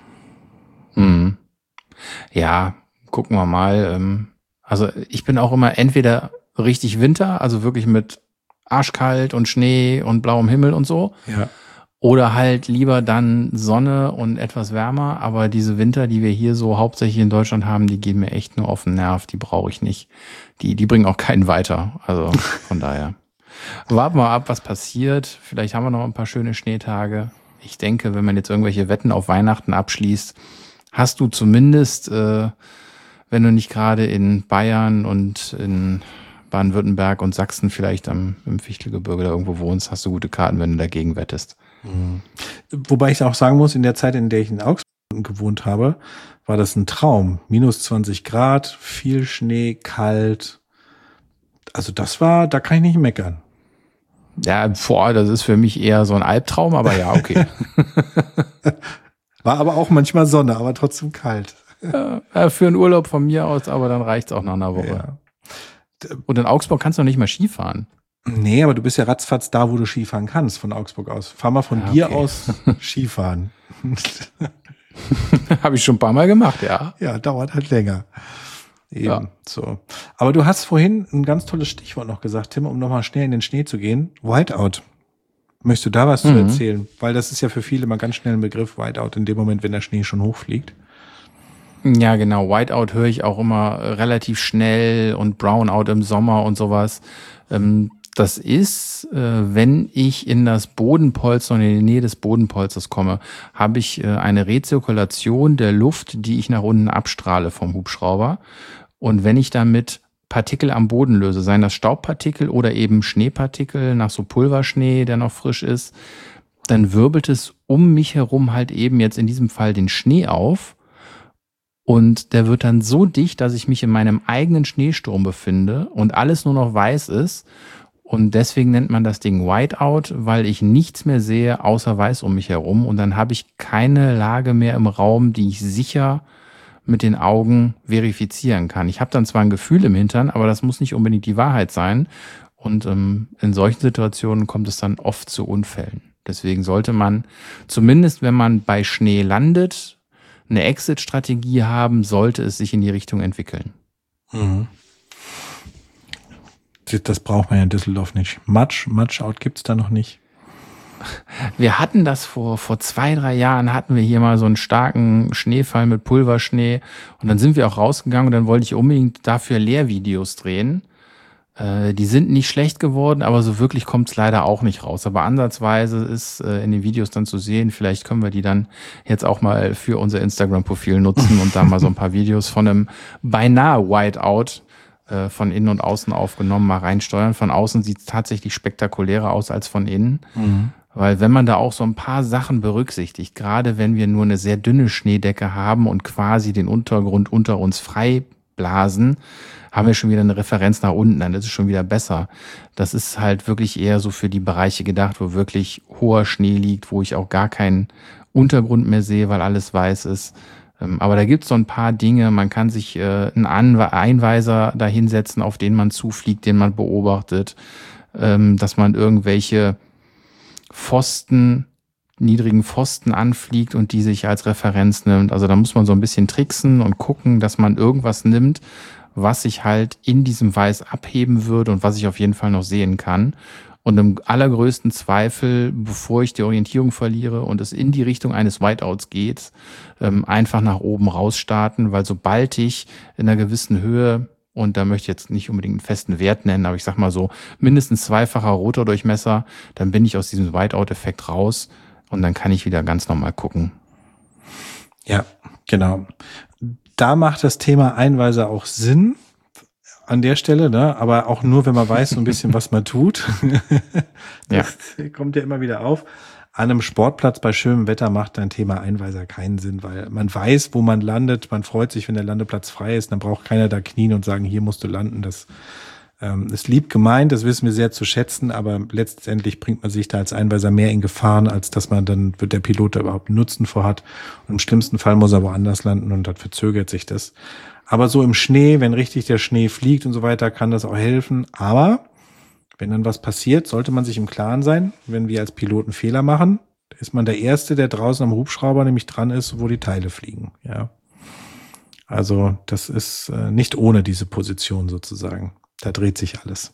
S3: Ja, gucken wir mal. Also ich bin auch immer entweder richtig Winter, also wirklich mit arschkalt und Schnee und blauem Himmel und so.
S2: Ja.
S3: Oder halt lieber dann Sonne und etwas wärmer. Aber diese Winter, die wir hier so hauptsächlich in Deutschland haben, die gehen mir echt nur auf den Nerv. Die brauche ich nicht. Die bringen auch keinen weiter. Also von daher. Warten wir ab, was passiert. Vielleicht haben wir noch ein paar schöne Schneetage. Ich denke, wenn man jetzt irgendwelche Wetten auf Weihnachten abschließt, hast du zumindest wenn du nicht gerade in Bayern und in Baden-Württemberg und Sachsen vielleicht im Fichtelgebirge da irgendwo wohnst, hast du gute Karten, wenn du dagegen wettest.
S2: Wobei ich auch sagen muss, in der Zeit, in der ich in Augsburg gewohnt habe, war das ein Traum. Minus 20 Grad, viel Schnee, kalt. Also da kann ich nicht meckern.
S3: Ja, das ist für mich eher so ein Albtraum, aber ja, okay.
S2: War aber auch manchmal Sonne, aber trotzdem kalt.
S3: Ja, für einen Urlaub von mir aus, aber dann reicht's auch nach einer Woche. Ja. Und in Augsburg kannst du noch nicht mal Ski fahren.
S2: Nee, aber du bist ja ratzfatz da, wo du Skifahren kannst, von Augsburg aus. Fahr mal von dir aus Skifahren.
S3: Habe ich schon ein paar Mal gemacht, ja.
S2: Ja, dauert halt länger. Eben, so. Aber du hast vorhin ein ganz tolles Stichwort noch gesagt, Tim, um nochmal schnell in den Schnee zu gehen. Whiteout. Möchtest du da was zu erzählen? Weil das ist ja für viele mal ganz schnell ein Begriff, Whiteout, in dem Moment, wenn der Schnee schon hochfliegt.
S3: Ja, genau. Whiteout höre ich auch immer relativ schnell und Brownout im Sommer und sowas. Das ist, wenn ich in das Bodenpolster und in die Nähe des Bodenpolsters komme, habe ich eine Rezirkulation der Luft, die ich nach unten abstrahle vom Hubschrauber. Und wenn ich damit Partikel am Boden löse, seien das Staubpartikel oder eben Schneepartikel nach so Pulverschnee, der noch frisch ist, dann wirbelt es um mich herum halt eben jetzt in diesem Fall den Schnee auf. Und der wird dann so dicht, dass ich mich in meinem eigenen Schneesturm befinde und alles nur noch weiß ist. Und deswegen nennt man das Ding Whiteout, weil ich nichts mehr sehe außer weiß um mich herum. Und dann habe ich keine Lage mehr im Raum, die ich sicher mit den Augen verifizieren kann. Ich habe dann zwar ein Gefühl im Hintern, aber das muss nicht unbedingt die Wahrheit sein. Und in solchen Situationen kommt es dann oft zu Unfällen. Deswegen sollte man, zumindest wenn man bei Schnee landet, eine Exit-Strategie haben, sollte es sich in die Richtung entwickeln.
S2: Mhm. Das braucht man ja in Düsseldorf nicht. Match-Out gibt's da noch nicht.
S3: Wir hatten das vor 2-3 Jahren, hatten wir hier mal so einen starken Schneefall mit Pulverschnee und dann sind wir auch rausgegangen und dann wollte ich unbedingt dafür Lehrvideos drehen. Die sind nicht schlecht geworden, aber so wirklich kommt es leider auch nicht raus. Aber ansatzweise ist in den Videos dann zu sehen, vielleicht können wir die dann jetzt auch mal für unser Instagram-Profil nutzen und da mal so ein paar Videos von einem beinahe Whiteout von innen und außen aufgenommen mal reinsteuern. Von außen sieht es tatsächlich spektakulärer aus als von innen. Mhm. Weil wenn man da auch so ein paar Sachen berücksichtigt, gerade wenn wir nur eine sehr dünne Schneedecke haben und quasi den Untergrund unter uns frei blasen, haben wir schon wieder eine Referenz nach unten, dann ist es schon wieder besser. Das ist halt wirklich eher so für die Bereiche gedacht, wo wirklich hoher Schnee liegt, wo ich auch gar keinen Untergrund mehr sehe, weil alles weiß ist. Aber da gibt es so ein paar Dinge, man kann sich einen Einweiser da hinsetzen, auf den man zufliegt, den man beobachtet, dass man irgendwelche niedrigen Pfosten anfliegt und die sich als Referenz nimmt. Also da muss man so ein bisschen tricksen und gucken, dass man irgendwas nimmt, was sich halt in diesem Weiß abheben würde und was ich auf jeden Fall noch sehen kann. Und im allergrößten Zweifel, bevor ich die Orientierung verliere und es in die Richtung eines Whiteouts geht, einfach nach oben raus starten, weil sobald ich in einer gewissen Höhe, und da möchte ich jetzt nicht unbedingt einen festen Wert nennen, aber ich sag mal so, mindestens 2-facher Rotordurchmesser, dann bin ich aus diesem Whiteout-Effekt raus und dann kann ich wieder ganz normal gucken.
S2: Ja, genau. Da macht das Thema Einweiser auch Sinn an der Stelle, ne? Aber auch nur, wenn man weiß so ein bisschen, was man tut. Das kommt ja immer wieder auf. An einem Sportplatz bei schönem Wetter macht ein Thema Einweiser keinen Sinn, weil man weiß, wo man landet. Man freut sich, wenn der Landeplatz frei ist. Dann braucht keiner da knien und sagen, hier musst du landen. Das ist lieb gemeint, das wissen wir sehr zu schätzen, aber letztendlich bringt man sich da als Einweiser mehr in Gefahren, als dass man dann, wird der Pilot da überhaupt einen Nutzen vorhat. Und im schlimmsten Fall muss er woanders landen und dann verzögert sich das. Aber so im Schnee, wenn richtig der Schnee fliegt und so weiter, kann das auch helfen. Aber wenn dann was passiert, sollte man sich im Klaren sein, wenn wir als Piloten Fehler machen, ist man der Erste, der draußen am Hubschrauber nämlich dran ist, wo die Teile fliegen. Ja, also das ist nicht ohne diese Position sozusagen. Da dreht sich alles.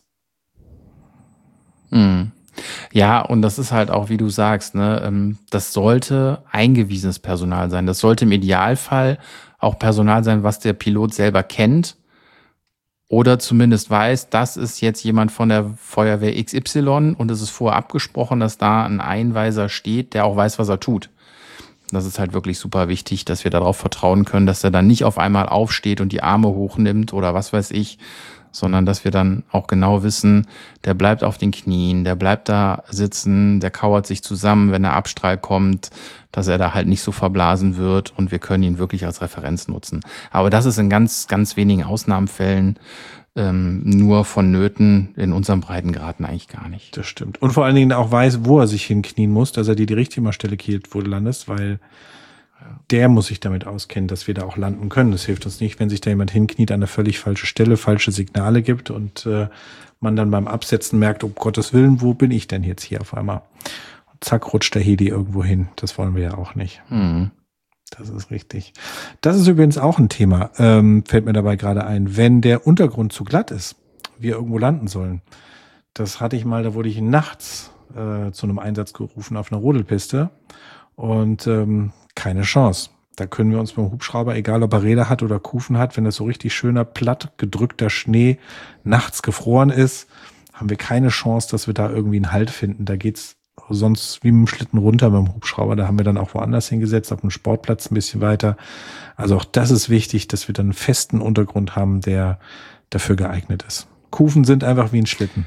S3: Ja, und das ist halt auch, wie du sagst, ne, das sollte eingewiesenes Personal sein. Das sollte im Idealfall auch Personal sein, was der Pilot selber kennt oder zumindest weiß, das ist jetzt jemand von der Feuerwehr XY und es ist vorher abgesprochen, dass da ein Einweiser steht, der auch weiß, was er tut. Das ist halt wirklich super wichtig, dass wir darauf vertrauen können, dass er dann nicht auf einmal aufsteht und die Arme hochnimmt oder was weiß ich, sondern dass wir dann auch genau wissen, der bleibt auf den Knien, der bleibt da sitzen, der kauert sich zusammen, wenn der Abstrahl kommt, dass er da halt nicht so verblasen wird und wir können ihn wirklich als Referenz nutzen. Aber das ist in ganz, ganz wenigen Ausnahmefällen nur vonnöten, in unserem Breitengraden eigentlich gar nicht.
S2: Das stimmt. Und vor allen Dingen auch weiß, wo er sich hinknien muss, dass er die richtige Stelle kielt, wo du landest, weil der muss sich damit auskennen, dass wir da auch landen können. Das hilft uns nicht, wenn sich da jemand hinkniet an eine völlig falsche Stelle, falsche Signale gibt und man dann beim Absetzen merkt, um Gottes Willen, wo bin ich denn jetzt hier auf einmal? Und zack, rutscht der Heli irgendwo hin. Das wollen wir ja auch nicht.
S3: Mhm.
S2: Das ist richtig. Das ist übrigens auch ein Thema, fällt mir dabei gerade ein. Wenn der Untergrund zu glatt ist, wir irgendwo landen sollen. Das hatte ich mal, da wurde ich nachts zu einem Einsatz gerufen auf einer Rodelpiste und keine Chance. Da können wir uns beim Hubschrauber, egal ob er Räder hat oder Kufen hat, wenn das so richtig schöner, platt gedrückter Schnee nachts gefroren ist, haben wir keine Chance, dass wir da irgendwie einen Halt finden. Da geht's sonst wie mit dem Schlitten runter beim Hubschrauber. Da haben wir dann auch woanders hingesetzt, auf dem Sportplatz ein bisschen weiter. Also auch das ist wichtig, dass wir dann einen festen Untergrund haben, der dafür geeignet ist. Kufen sind einfach wie ein Schlitten.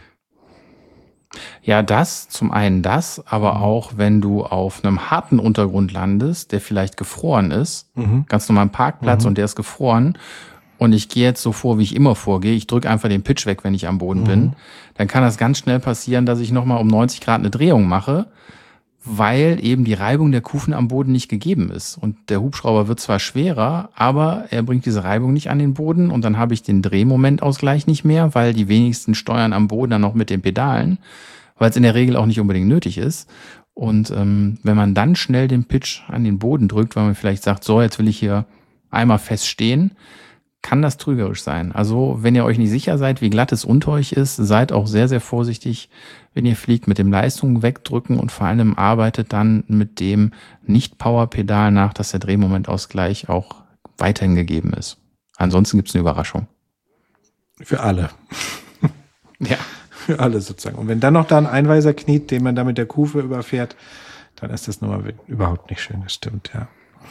S3: Ja, zum einen das, aber auch wenn du auf einem harten Untergrund landest, der vielleicht gefroren ist, ganz normal am Parkplatz und der ist gefroren und ich gehe jetzt so vor, wie ich immer vorgehe, ich drücke einfach den Pitch weg, wenn ich am Boden bin, dann kann das ganz schnell passieren, dass ich nochmal um 90 Grad eine Drehung mache, weil eben die Reibung der Kufen am Boden nicht gegeben ist. Und der Hubschrauber wird zwar schwerer, aber er bringt diese Reibung nicht an den Boden und dann habe ich den Drehmomentausgleich nicht mehr, weil die wenigsten steuern am Boden dann noch mit den Pedalen, weil es in der Regel auch nicht unbedingt nötig ist. Und wenn man dann schnell den Pitch an den Boden drückt, weil man vielleicht sagt, so, jetzt will ich hier einmal fest stehen, kann das trügerisch sein. Also wenn ihr euch nicht sicher seid, wie glatt es unter euch ist, seid auch sehr, sehr vorsichtig, wenn ihr fliegt, mit dem Leistung wegdrücken und vor allem arbeitet dann mit dem Nicht-Power-Pedal nach, dass der Drehmomentausgleich auch weiterhin gegeben ist. Ansonsten gibt es eine Überraschung.
S2: Für alle.
S3: Ja.
S2: Für alle sozusagen. Und wenn dann noch da ein Einweiser kniet, den man da mit der Kufe überfährt, dann ist das nun mal überhaupt nicht schön. Das stimmt, ja.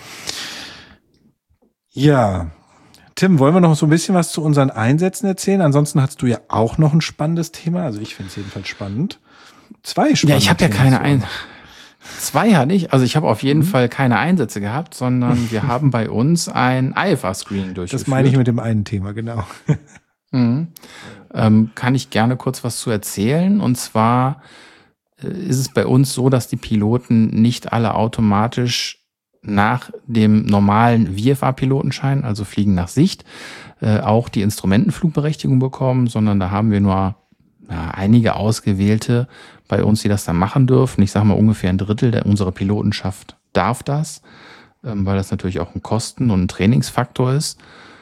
S2: Ja. Tim, wollen wir noch so ein bisschen was zu unseren Einsätzen erzählen? Ansonsten hast du ja auch noch ein spannendes Thema. Also ich finde es jedenfalls spannend. 2 spannende
S3: Ja, ich habe ja
S2: Themen
S3: keine 2 hatte ich. Also ich habe auf jeden Fall keine Einsätze gehabt, sondern wir haben bei uns ein IFA-Screening durchgeführt.
S2: Das meine ich mit dem einen Thema, genau.
S3: Kann ich gerne kurz was zu erzählen. Und zwar ist es bei uns so, dass die Piloten nicht alle automatisch nach dem normalen VFA-Pilotenschein, also Fliegen nach Sicht, auch die Instrumentenflugberechtigung bekommen, sondern da haben wir nur einige Ausgewählte bei uns, die das dann machen dürfen. Ich sage mal ungefähr ein Drittel unserer Pilotenschaft darf das, weil das natürlich auch ein Kosten- und ein Trainingsfaktor ist.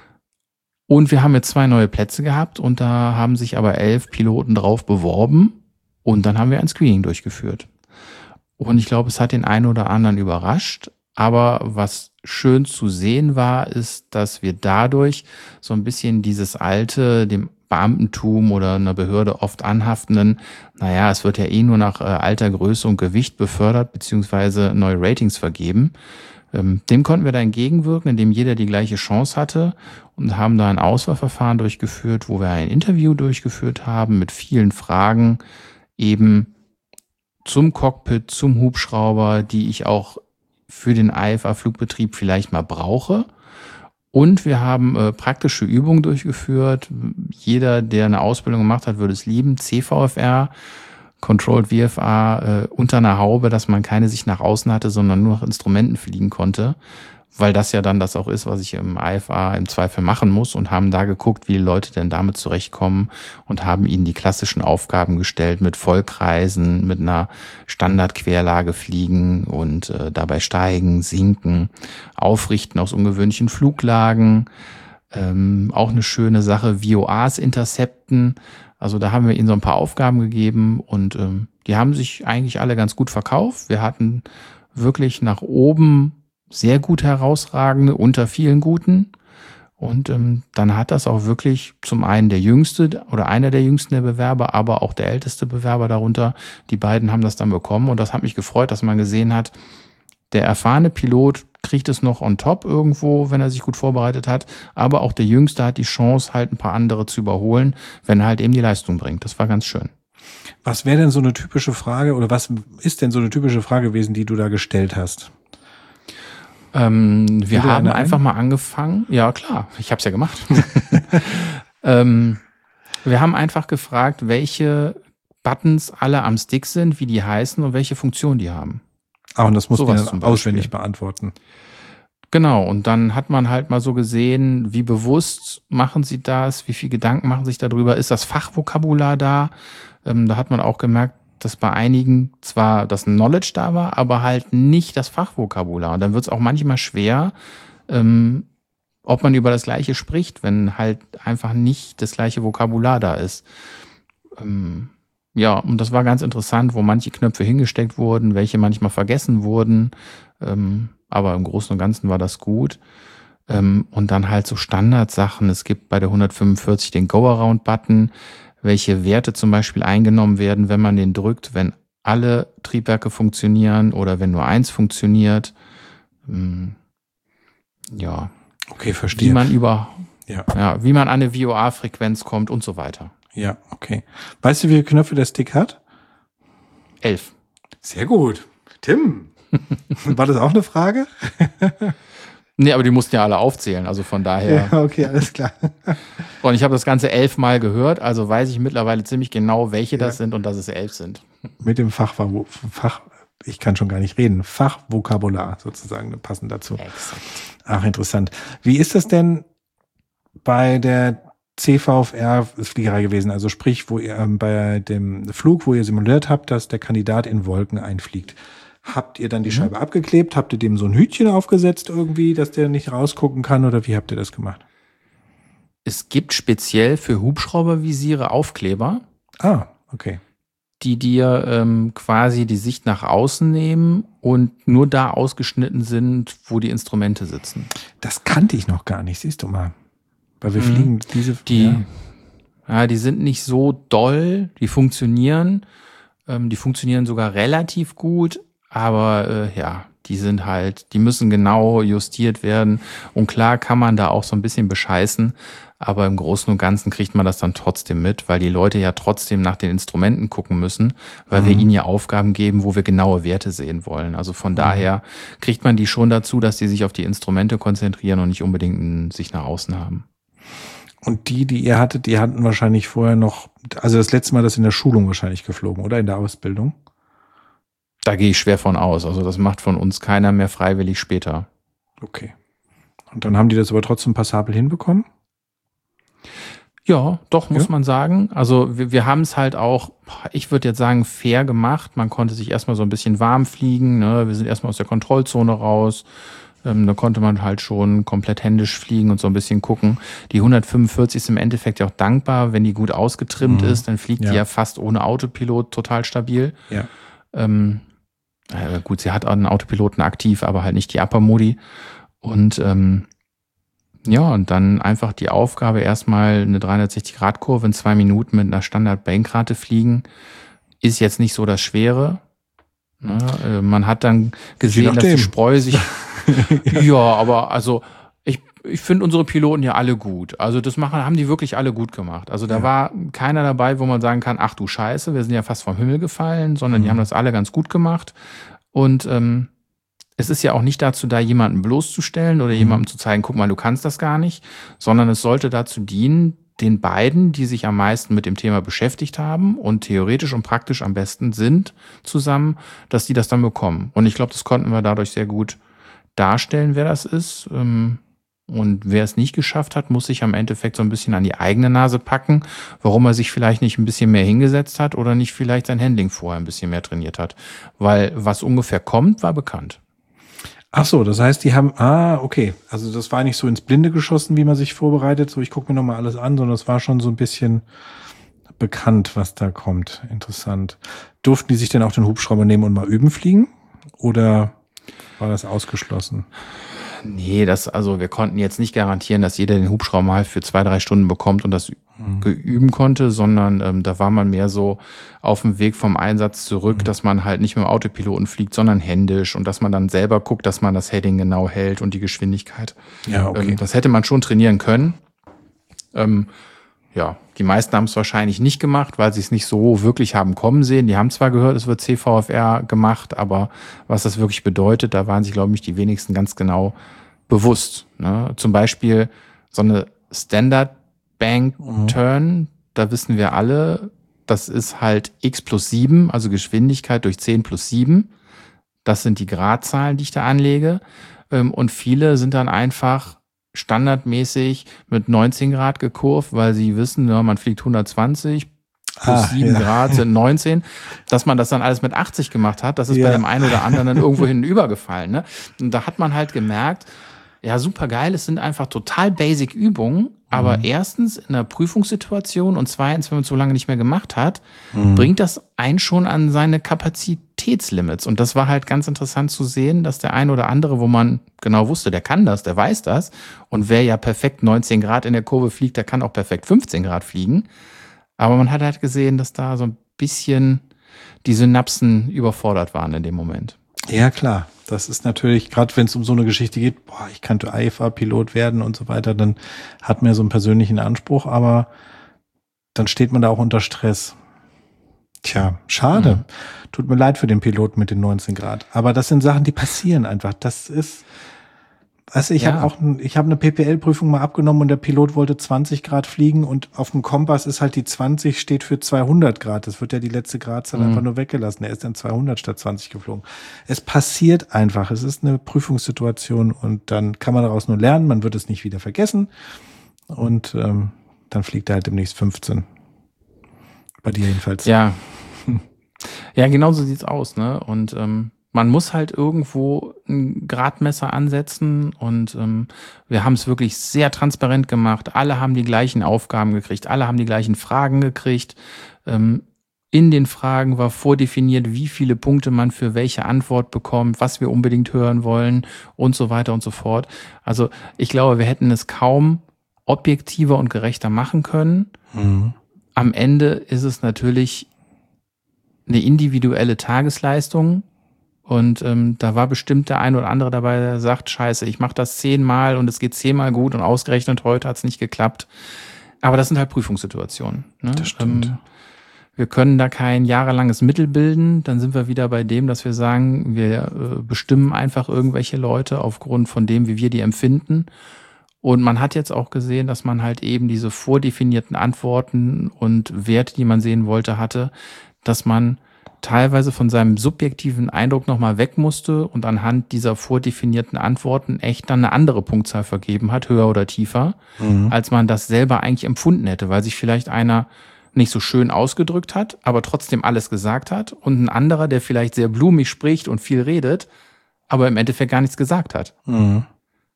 S3: Und wir haben jetzt 2 neue Plätze gehabt und da haben sich aber 11 Piloten drauf beworben und dann haben wir ein Screening durchgeführt. Und ich glaube, es hat den einen oder anderen überrascht. Aber was schön zu sehen war, ist, dass wir dadurch so ein bisschen dieses alte, dem Beamtentum oder einer Behörde oft anhaftenden, naja, es wird ja eh nur nach Alter, Größe und Gewicht befördert, beziehungsweise neue Ratings vergeben. Dem konnten wir da entgegenwirken, indem jeder die gleiche Chance hatte und haben da ein Auswahlverfahren durchgeführt, wo wir ein Interview durchgeführt haben mit vielen Fragen eben zum Cockpit, zum Hubschrauber, die ich auch für den IFA-Flugbetrieb vielleicht mal brauche. Und wir haben praktische Übungen durchgeführt. Jeder, der eine Ausbildung gemacht hat, würde es lieben. CVFR, Controlled VFA, unter einer Haube, dass man keine Sicht nach außen hatte, sondern nur nach Instrumenten fliegen konnte. Weil das ja dann das auch ist, was ich im IFA im Zweifel machen muss, und haben da geguckt, wie die Leute denn damit zurechtkommen und haben ihnen die klassischen Aufgaben gestellt mit Vollkreisen, mit einer Standardquerlage fliegen und dabei steigen, sinken, aufrichten aus ungewöhnlichen Fluglagen. Auch eine schöne Sache, VOAs intercepten. Also da haben wir ihnen so ein paar Aufgaben gegeben und die haben sich eigentlich alle ganz gut verkauft. Wir hatten wirklich nach oben sehr gut herausragende unter vielen guten. Und dann hat das auch wirklich zum einen der jüngste oder einer der jüngsten der Bewerber, aber auch der älteste Bewerber darunter. Die beiden haben das dann bekommen und das hat mich gefreut, dass man gesehen hat, Der erfahrene Pilot kriegt es noch on top irgendwo, wenn er sich gut vorbereitet hat. Aber auch der Jüngste hat die Chance, halt ein paar andere zu überholen, wenn er halt eben die Leistung bringt. Das war ganz schön.
S2: Was wäre denn so eine typische Frage oder was ist denn so eine typische Frage gewesen, die du da gestellt hast?
S3: Wir haben einfach mal angefangen. Ja, klar, ich habe es ja gemacht. Wir haben einfach gefragt, welche Buttons alle am Stick sind, wie die heißen und welche Funktion die haben.
S2: Ah, und das muss man dann auswendig beantworten.
S3: Genau, und dann hat man halt mal so gesehen, wie bewusst machen sie das, wie viel Gedanken machen sich darüber, ist das Fachvokabular da? Da hat man auch gemerkt, dass bei einigen zwar das Knowledge da war, aber halt nicht das Fachvokabular. Und dann wird es auch manchmal schwer, ob man über das Gleiche spricht, wenn halt einfach nicht das gleiche Vokabular da ist. Ja, und das war ganz interessant, wo manche Knöpfe hingesteckt wurden, welche manchmal vergessen wurden. Aber im Großen und Ganzen war das gut. Und dann halt so Standardsachen. Es gibt bei der 145 den Go-Around-Button, welche Werte zum Beispiel eingenommen werden, wenn man den drückt, wenn alle Triebwerke funktionieren oder wenn nur eins funktioniert. Ja.
S2: Okay, verstehe.
S3: Wie man wie man an eine VOA-Frequenz kommt und so weiter.
S2: Ja, okay. Weißt du, wie viele Knöpfe der Stick hat?
S3: 11.
S2: Sehr gut. Tim, war das auch eine Frage?
S3: Nee, aber die mussten ja alle aufzählen, also von daher.
S2: Ja, okay, alles klar.
S3: Und ich habe das Ganze 11 Mal gehört, also weiß ich mittlerweile ziemlich genau, welche das sind und dass es 11 sind.
S2: Mit dem ich kann schon gar nicht reden, Fachvokabular sozusagen passend dazu.
S3: Exakt.
S2: Ach, interessant. Wie ist das denn bei der CVFR-Fliegerei gewesen? Also sprich, wo ihr bei dem Flug, wo ihr simuliert habt, dass der Kandidat in Wolken einfliegt. Habt ihr dann die Scheibe abgeklebt? Habt ihr dem so ein Hütchen aufgesetzt irgendwie, dass der nicht rausgucken kann? Oder wie habt ihr das gemacht?
S3: Es gibt speziell für Hubschraubervisiere Aufkleber.
S2: Ah, okay.
S3: Die dir quasi die Sicht nach außen nehmen und nur da ausgeschnitten sind, wo die Instrumente sitzen.
S2: Das kannte ich noch gar nicht, siehst du mal. Weil wir fliegen
S3: die sind nicht so doll, die funktionieren. Die funktionieren sogar relativ gut, aber die sind halt, die müssen genau justiert werden. Und klar kann man da auch so ein bisschen bescheißen, aber im Großen und Ganzen kriegt man das dann trotzdem mit, weil die Leute ja trotzdem nach den Instrumenten gucken müssen, weil wir ihnen ja Aufgaben geben, wo wir genaue Werte sehen wollen. Also von daher kriegt man die schon dazu, dass die sich auf die Instrumente konzentrieren und nicht unbedingt einen Sicht nach außen haben.
S2: Und die ihr hattet, die hatten wahrscheinlich vorher noch, also das letzte Mal das in der Schulung wahrscheinlich geflogen, oder in der Ausbildung?
S3: Da gehe ich schwer von aus. Also das macht von uns keiner mehr freiwillig später.
S2: Okay. Und dann haben die das aber trotzdem passabel hinbekommen?
S3: Ja, doch, muss man sagen. Also wir haben es halt auch, ich würde jetzt sagen, fair gemacht. Man konnte sich erstmal so ein bisschen warm fliegen. Ne? Wir sind erstmal aus der Kontrollzone raus. Da konnte man halt schon komplett händisch fliegen und so ein bisschen gucken. Die 145 ist im Endeffekt ja auch dankbar, wenn die gut ausgetrimmt ist, dann fliegt die ja fast ohne Autopilot total stabil.
S2: Ja.
S3: Gut, sie hat auch einen Autopiloten aktiv, aber halt nicht die Upper-Modi. Und und dann einfach die Aufgabe, erstmal eine 360-Grad-Kurve in 2 Minuten mit einer Standard-Bankrate fliegen, ist jetzt nicht so das Schwere. Ne? Man hat dann gesehen, dass die Spreu sich... Ja, aber also ich finde unsere Piloten ja alle gut. Also das haben die wirklich alle gut gemacht. Also da war keiner dabei, wo man sagen kann, ach du Scheiße, wir sind ja fast vom Himmel gefallen, sondern die haben das alle ganz gut gemacht. Und es ist ja auch nicht dazu da, jemanden bloßzustellen oder jemandem zu zeigen, guck mal, du kannst das gar nicht, sondern es sollte dazu dienen, den beiden, die sich am meisten mit dem Thema beschäftigt haben und theoretisch und praktisch am besten sind zusammen, dass die das dann bekommen. Und ich glaube, das konnten wir dadurch sehr gut darstellen, wer das ist. Und wer es nicht geschafft hat, muss sich am Endeffekt so ein bisschen an die eigene Nase packen, warum er sich vielleicht nicht ein bisschen mehr hingesetzt hat oder nicht vielleicht sein Handling vorher ein bisschen mehr trainiert hat. Weil was ungefähr kommt, war bekannt.
S2: Ach so, das heißt, die haben, okay. Also das war nicht so ins Blinde geschossen, wie man sich vorbereitet, so ich gucke mir nochmal alles an, sondern es war schon so ein bisschen bekannt, was da kommt. Interessant. Durften die sich denn auch den Hubschrauber nehmen und mal üben fliegen? Oder war das ausgeschlossen?
S3: Nee, also wir konnten jetzt nicht garantieren, dass jeder den Hubschrauber mal für 2-3 Stunden bekommt und das üben konnte, sondern da war man mehr so auf dem Weg vom Einsatz zurück, dass man halt nicht mit dem Autopiloten fliegt, sondern händisch und dass man dann selber guckt, dass man das Heading genau hält und die Geschwindigkeit.
S2: Ja, okay.
S3: Das hätte man schon trainieren können. Ja, die meisten haben es wahrscheinlich nicht gemacht, weil sie es nicht so wirklich haben kommen sehen. Die haben zwar gehört, es wird CVFR gemacht, aber was das wirklich bedeutet, da waren sich, glaube ich, die wenigsten ganz genau bewusst. Ne? Zum Beispiel so eine Standard Bank Turn, da wissen wir alle, das ist halt x plus 7, also Geschwindigkeit durch 10 plus 7. Das sind die Gradzahlen, die ich da anlege. Und viele sind dann einfach standardmäßig mit 19 Grad gekurvt, weil sie wissen, ja, man fliegt 120 plus 7 Grad sind 19. Dass man das dann alles mit 80 gemacht hat, das ist bei dem einen oder anderen dann irgendwo hinübergefallen. Ne? Und da hat man halt gemerkt, ja, super geil, es sind einfach total basic Übungen, aber erstens in einer Prüfungssituation und zweitens, wenn man es so lange nicht mehr gemacht hat, bringt das einen schon an seine Kapazitätslimits. Und das war halt ganz interessant zu sehen, dass der eine oder andere, wo man genau wusste, der kann das, der weiß das. Und wer ja perfekt 19 Grad in der Kurve fliegt, der kann auch perfekt 15 Grad fliegen. Aber man hat halt gesehen, dass da so ein bisschen die Synapsen überfordert waren in dem Moment.
S2: Ja, klar. Das ist natürlich, gerade wenn es um so eine Geschichte geht, ich könnte IFA-Pilot werden und so weiter, dann hat man ja so einen persönlichen Anspruch, aber dann steht man da auch unter Stress. Tja, schade. Tut mir leid für den Piloten mit den 19 Grad. Aber das sind Sachen, die passieren einfach. Das ist, also ich habe eine PPL-Prüfung mal abgenommen und der Pilot wollte 20 Grad fliegen und auf dem Kompass ist halt die 20 steht für 200 Grad. Das wird ja die letzte Gradzahl einfach nur weggelassen. Er ist dann 200 statt 20 geflogen. Es passiert einfach. Es ist eine Prüfungssituation und dann kann man daraus nur lernen. Man wird es nicht wieder vergessen und dann fliegt er halt demnächst 15. Bei dir jedenfalls.
S3: Ja. Ja, genau so sieht's aus, ne? Und man muss halt irgendwo ein Gradmesser ansetzen und wir haben es wirklich sehr transparent gemacht. Alle haben die gleichen Aufgaben gekriegt, alle haben die gleichen Fragen gekriegt. In den Fragen war vordefiniert, wie viele Punkte man für welche Antwort bekommt, was wir unbedingt hören wollen und so weiter und so fort. Also ich glaube, wir hätten es kaum objektiver und gerechter machen können. Am Ende ist es natürlich eine individuelle Tagesleistung. Und da war bestimmt der ein oder andere dabei, der sagt, scheiße, ich mache das 10-mal und es geht 10-mal gut und ausgerechnet heute hat's nicht geklappt. Aber das sind halt Prüfungssituationen. Ne?
S2: Das stimmt.
S3: Wir können da kein jahrelanges Mittel bilden. Dann sind wir wieder bei dem, dass wir sagen, wir bestimmen einfach irgendwelche Leute aufgrund von dem, wie wir die empfinden. Und man hat jetzt auch gesehen, dass man halt eben diese vordefinierten Antworten und Werte, die man sehen wollte, hatte, dass man teilweise von seinem subjektiven Eindruck nochmal weg musste und anhand dieser vordefinierten Antworten echt dann eine andere Punktzahl vergeben hat, höher oder tiefer, als man das selber eigentlich empfunden hätte, weil sich vielleicht einer nicht so schön ausgedrückt hat, aber trotzdem alles gesagt hat und ein anderer, der vielleicht sehr blumig spricht und viel redet, aber im Endeffekt gar nichts gesagt hat. Ja?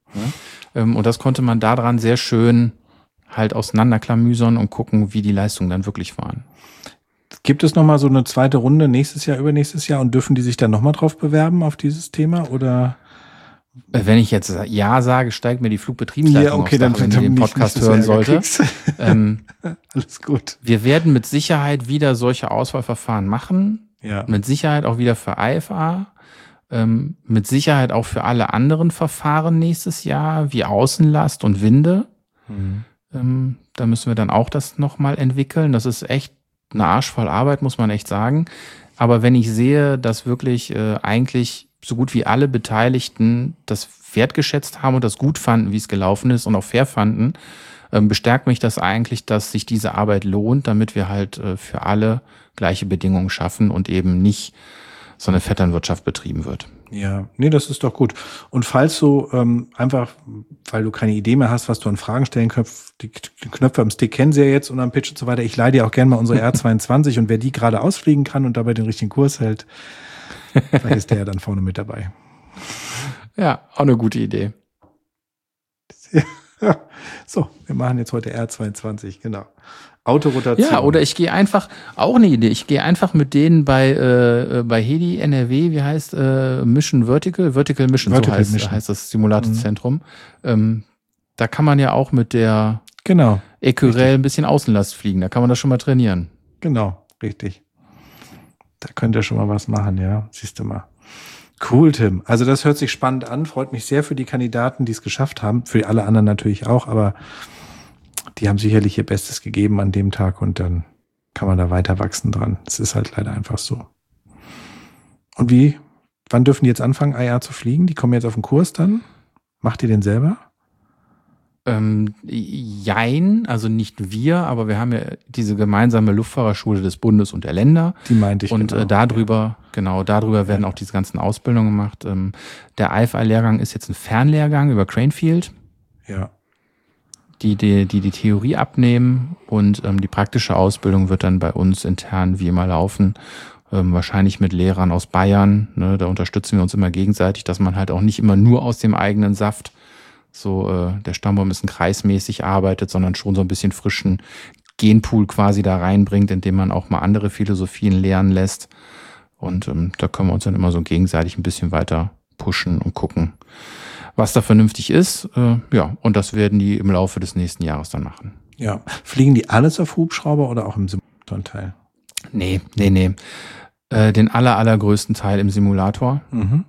S3: Und das konnte man daran sehr schön halt auseinanderklamüsern und gucken, wie die Leistungen dann wirklich waren.
S2: Gibt es nochmal so eine zweite Runde nächstes Jahr, übernächstes Jahr und dürfen die sich dann nochmal drauf bewerben auf dieses Thema oder?
S3: Wenn ich jetzt Ja sage, steigt mir die Flugbetriebsleitung aufs Dach, wenn ihr den Podcast hören sollte.
S2: Alles gut.
S3: Wir werden mit Sicherheit wieder solche Auswahlverfahren machen.
S2: Ja.
S3: Mit Sicherheit auch wieder für IFA. Mit Sicherheit auch für alle anderen Verfahren nächstes Jahr, wie Außenlast und Winde. Da müssen wir dann auch das nochmal entwickeln. Das ist echt eine Arsch voll Arbeit, muss man echt sagen. Aber wenn ich sehe, dass wirklich eigentlich so gut wie alle Beteiligten das wertgeschätzt haben und das gut fanden, wie es gelaufen ist und auch fair fanden, bestärkt mich das eigentlich, dass sich diese Arbeit lohnt, damit wir halt für alle gleiche Bedingungen schaffen und eben nicht so eine Vetternwirtschaft betrieben wird.
S2: Ja, nee, das ist doch gut. Und falls du einfach, weil du keine Idee mehr hast, was du an Fragen stellen kannst, die Knöpfe am Stick kennen sie ja jetzt und am Pitch und so weiter. Ich leih dir auch gerne mal unsere R22 und wer die gerade ausfliegen kann und dabei den richtigen Kurs hält, vielleicht ist der ja dann vorne mit dabei.
S3: Ja, auch eine gute Idee.
S2: So, wir machen jetzt heute R22, genau. Autorotation.
S3: Ja, oder ich gehe einfach, auch eine Idee, ich gehe einfach mit denen bei Heli NRW, wie heißt Mission Vertical Mission,
S2: Vertical
S3: so
S2: Mission.
S3: heißt das Simulatorzentrum. Da kann man ja auch mit der
S2: Genau,
S3: Ecurel ein bisschen Außenlast fliegen, da kann man das schon mal trainieren.
S2: genau, richtig. Da könnt ihr schon mal was machen, ja, siehst du mal. Cool, Tim. Also das hört sich spannend an, freut mich sehr für die Kandidaten, die es geschafft haben, für alle anderen natürlich auch, aber die haben sicherlich ihr Bestes gegeben an dem Tag und dann kann man da weiter wachsen dran. Es ist halt leider einfach so. Und wann dürfen die jetzt anfangen, IA zu fliegen? Die kommen jetzt auf den Kurs dann? Macht ihr den selber?
S3: Jein, also nicht wir, aber wir haben ja diese gemeinsame Luftfahrerschule des Bundes und der Länder.
S2: Die meinte ich.
S3: Und darüber werden auch diese ganzen Ausbildungen gemacht. Der IFA-Lehrgang ist jetzt ein Fernlehrgang über Cranefield.
S2: Ja.
S3: Die Theorie abnehmen und die praktische Ausbildung wird dann bei uns intern wie immer laufen. Wahrscheinlich mit Lehrern aus Bayern. Ne, da unterstützen wir uns immer gegenseitig, dass man halt auch nicht immer nur aus dem eigenen Saft der Stammbaum ist ein kreismäßig arbeitet, sondern schon so ein bisschen frischen Genpool quasi da reinbringt, indem man auch mal andere Philosophien lernen lässt. Und da können wir uns dann immer so gegenseitig ein bisschen weiter pushen und gucken, was da vernünftig ist. Und das werden die im Laufe des nächsten Jahres dann machen.
S2: Ja. Fliegen die alles auf Hubschrauber oder auch im Simulator-Teil?
S3: Nee. Den allergrößten Teil im Simulator.
S2: Mhm.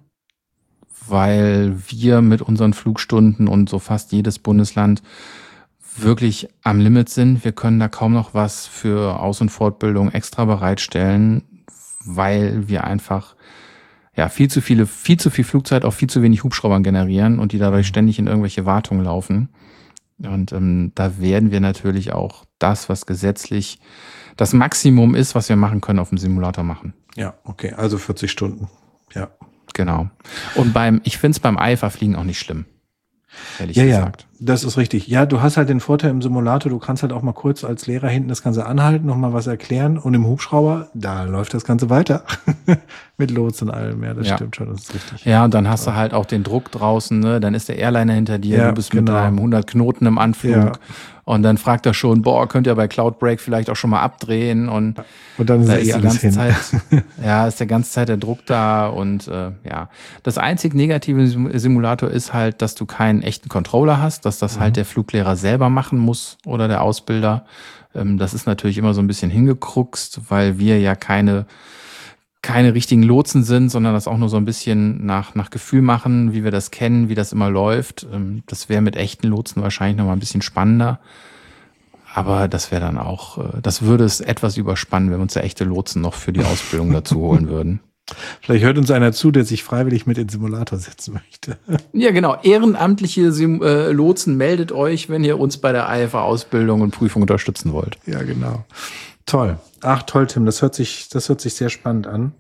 S3: Weil wir mit unseren Flugstunden und so fast jedes Bundesland wirklich am Limit sind. Wir können da kaum noch was für Aus- und Fortbildung extra bereitstellen, weil wir einfach viel zu viel Flugzeit auf viel zu wenig Hubschraubern generieren und die dadurch ständig in irgendwelche Wartungen laufen. Und da werden wir natürlich auch das, was gesetzlich das Maximum ist, was wir machen können, auf dem Simulator machen.
S2: Ja, okay, also 40 Stunden. Ja.
S3: Genau. Und ich finde es beim IFA-Fliegen auch nicht schlimm. Ehrlich gesagt.
S2: Ja, das ist richtig. Ja, du hast halt den Vorteil im Simulator, du kannst halt auch mal kurz als Lehrer hinten das Ganze anhalten, nochmal was erklären und im Hubschrauber, da läuft das Ganze weiter. Mit Lots und allem, ja, das stimmt schon, das ist richtig.
S3: Ja, und dann hast du halt auch den Druck draußen, ne? Dann ist der Airliner hinter dir, du bist mit deinem 100 Knoten im Anflug und dann fragt er schon, könnt ihr bei Cloudbreak vielleicht auch schon mal abdrehen und
S2: dann ist
S3: die ganze Zeit, ist der ganze Zeit der Druck da und das einzig Negative im Simulator ist halt, dass du keinen echten Controller hast, dass das halt der Fluglehrer selber machen muss oder der Ausbilder. Das ist natürlich immer so ein bisschen hingekruckst, weil wir ja keine richtigen Lotsen sind, sondern das auch nur so ein bisschen nach Gefühl machen, wie wir das kennen, wie das immer läuft. Das wäre mit echten Lotsen wahrscheinlich noch mal ein bisschen spannender. Aber das wäre dann auch, das würde es etwas überspannen, wenn wir uns da echte Lotsen noch für die Ausbildung dazu holen würden.
S2: Vielleicht hört uns einer zu, der sich freiwillig mit in den Simulator setzen möchte.
S3: Ja, genau. Ehrenamtliche Lotsen, meldet euch, wenn ihr uns bei der IFA-Ausbildung und Prüfung unterstützen wollt.
S2: Ja, genau. Toll. Ach, toll, Tim. Das hört sich sehr spannend an.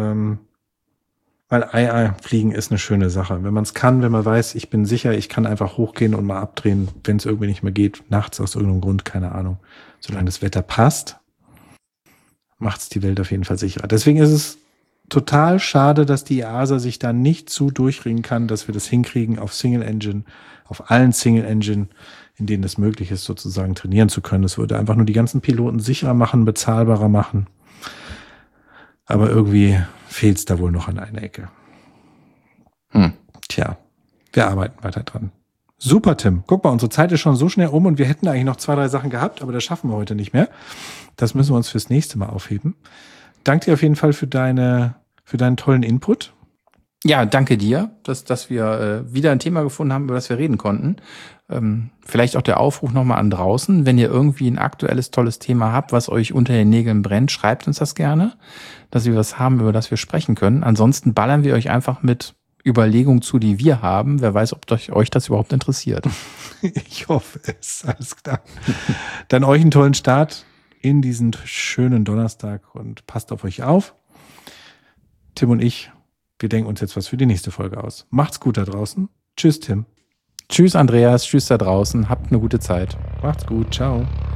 S2: Weil IA-Fliegen ist eine schöne Sache. Wenn man es kann, wenn man weiß, ich bin sicher, ich kann einfach hochgehen und mal abdrehen, wenn es irgendwie nicht mehr geht, nachts aus irgendeinem Grund, keine Ahnung. Solange das Wetter passt, macht es die Welt auf jeden Fall sicherer. Deswegen ist es total schade, dass die EASA sich da nicht so durchringen kann, dass wir das hinkriegen, auf allen Single Engine, in denen es möglich ist, sozusagen trainieren zu können. Das würde einfach nur die ganzen Piloten sicherer machen, bezahlbarer machen. Aber irgendwie fehlt es da wohl noch an einer Ecke. Tja, wir arbeiten weiter dran. Super, Tim. Guck mal, unsere Zeit ist schon so schnell um und wir hätten eigentlich noch 2, 3 Sachen gehabt, aber das schaffen wir heute nicht mehr. Das müssen wir uns fürs nächste Mal aufheben. Danke dir auf jeden Fall für deinen tollen Input.
S3: Ja, danke dir, dass wir wieder ein Thema gefunden haben, über das wir reden konnten. Vielleicht auch der Aufruf nochmal an draußen. Wenn ihr irgendwie ein aktuelles, tolles Thema habt, was euch unter den Nägeln brennt, schreibt uns das gerne, dass wir was haben, über das wir sprechen können. Ansonsten ballern wir euch einfach mit Überlegungen zu, die wir haben. Wer weiß, ob euch das überhaupt interessiert.
S2: Ich hoffe es. Alles klar. Dann euch einen tollen Start in diesen schönen Donnerstag und passt auf euch auf. Tim und ich, wir denken uns jetzt was für die nächste Folge aus. Macht's gut da draußen. Tschüss, Tim.
S3: Tschüss, Andreas. Tschüss da draußen. Habt eine gute Zeit.
S2: Macht's gut. Ciao.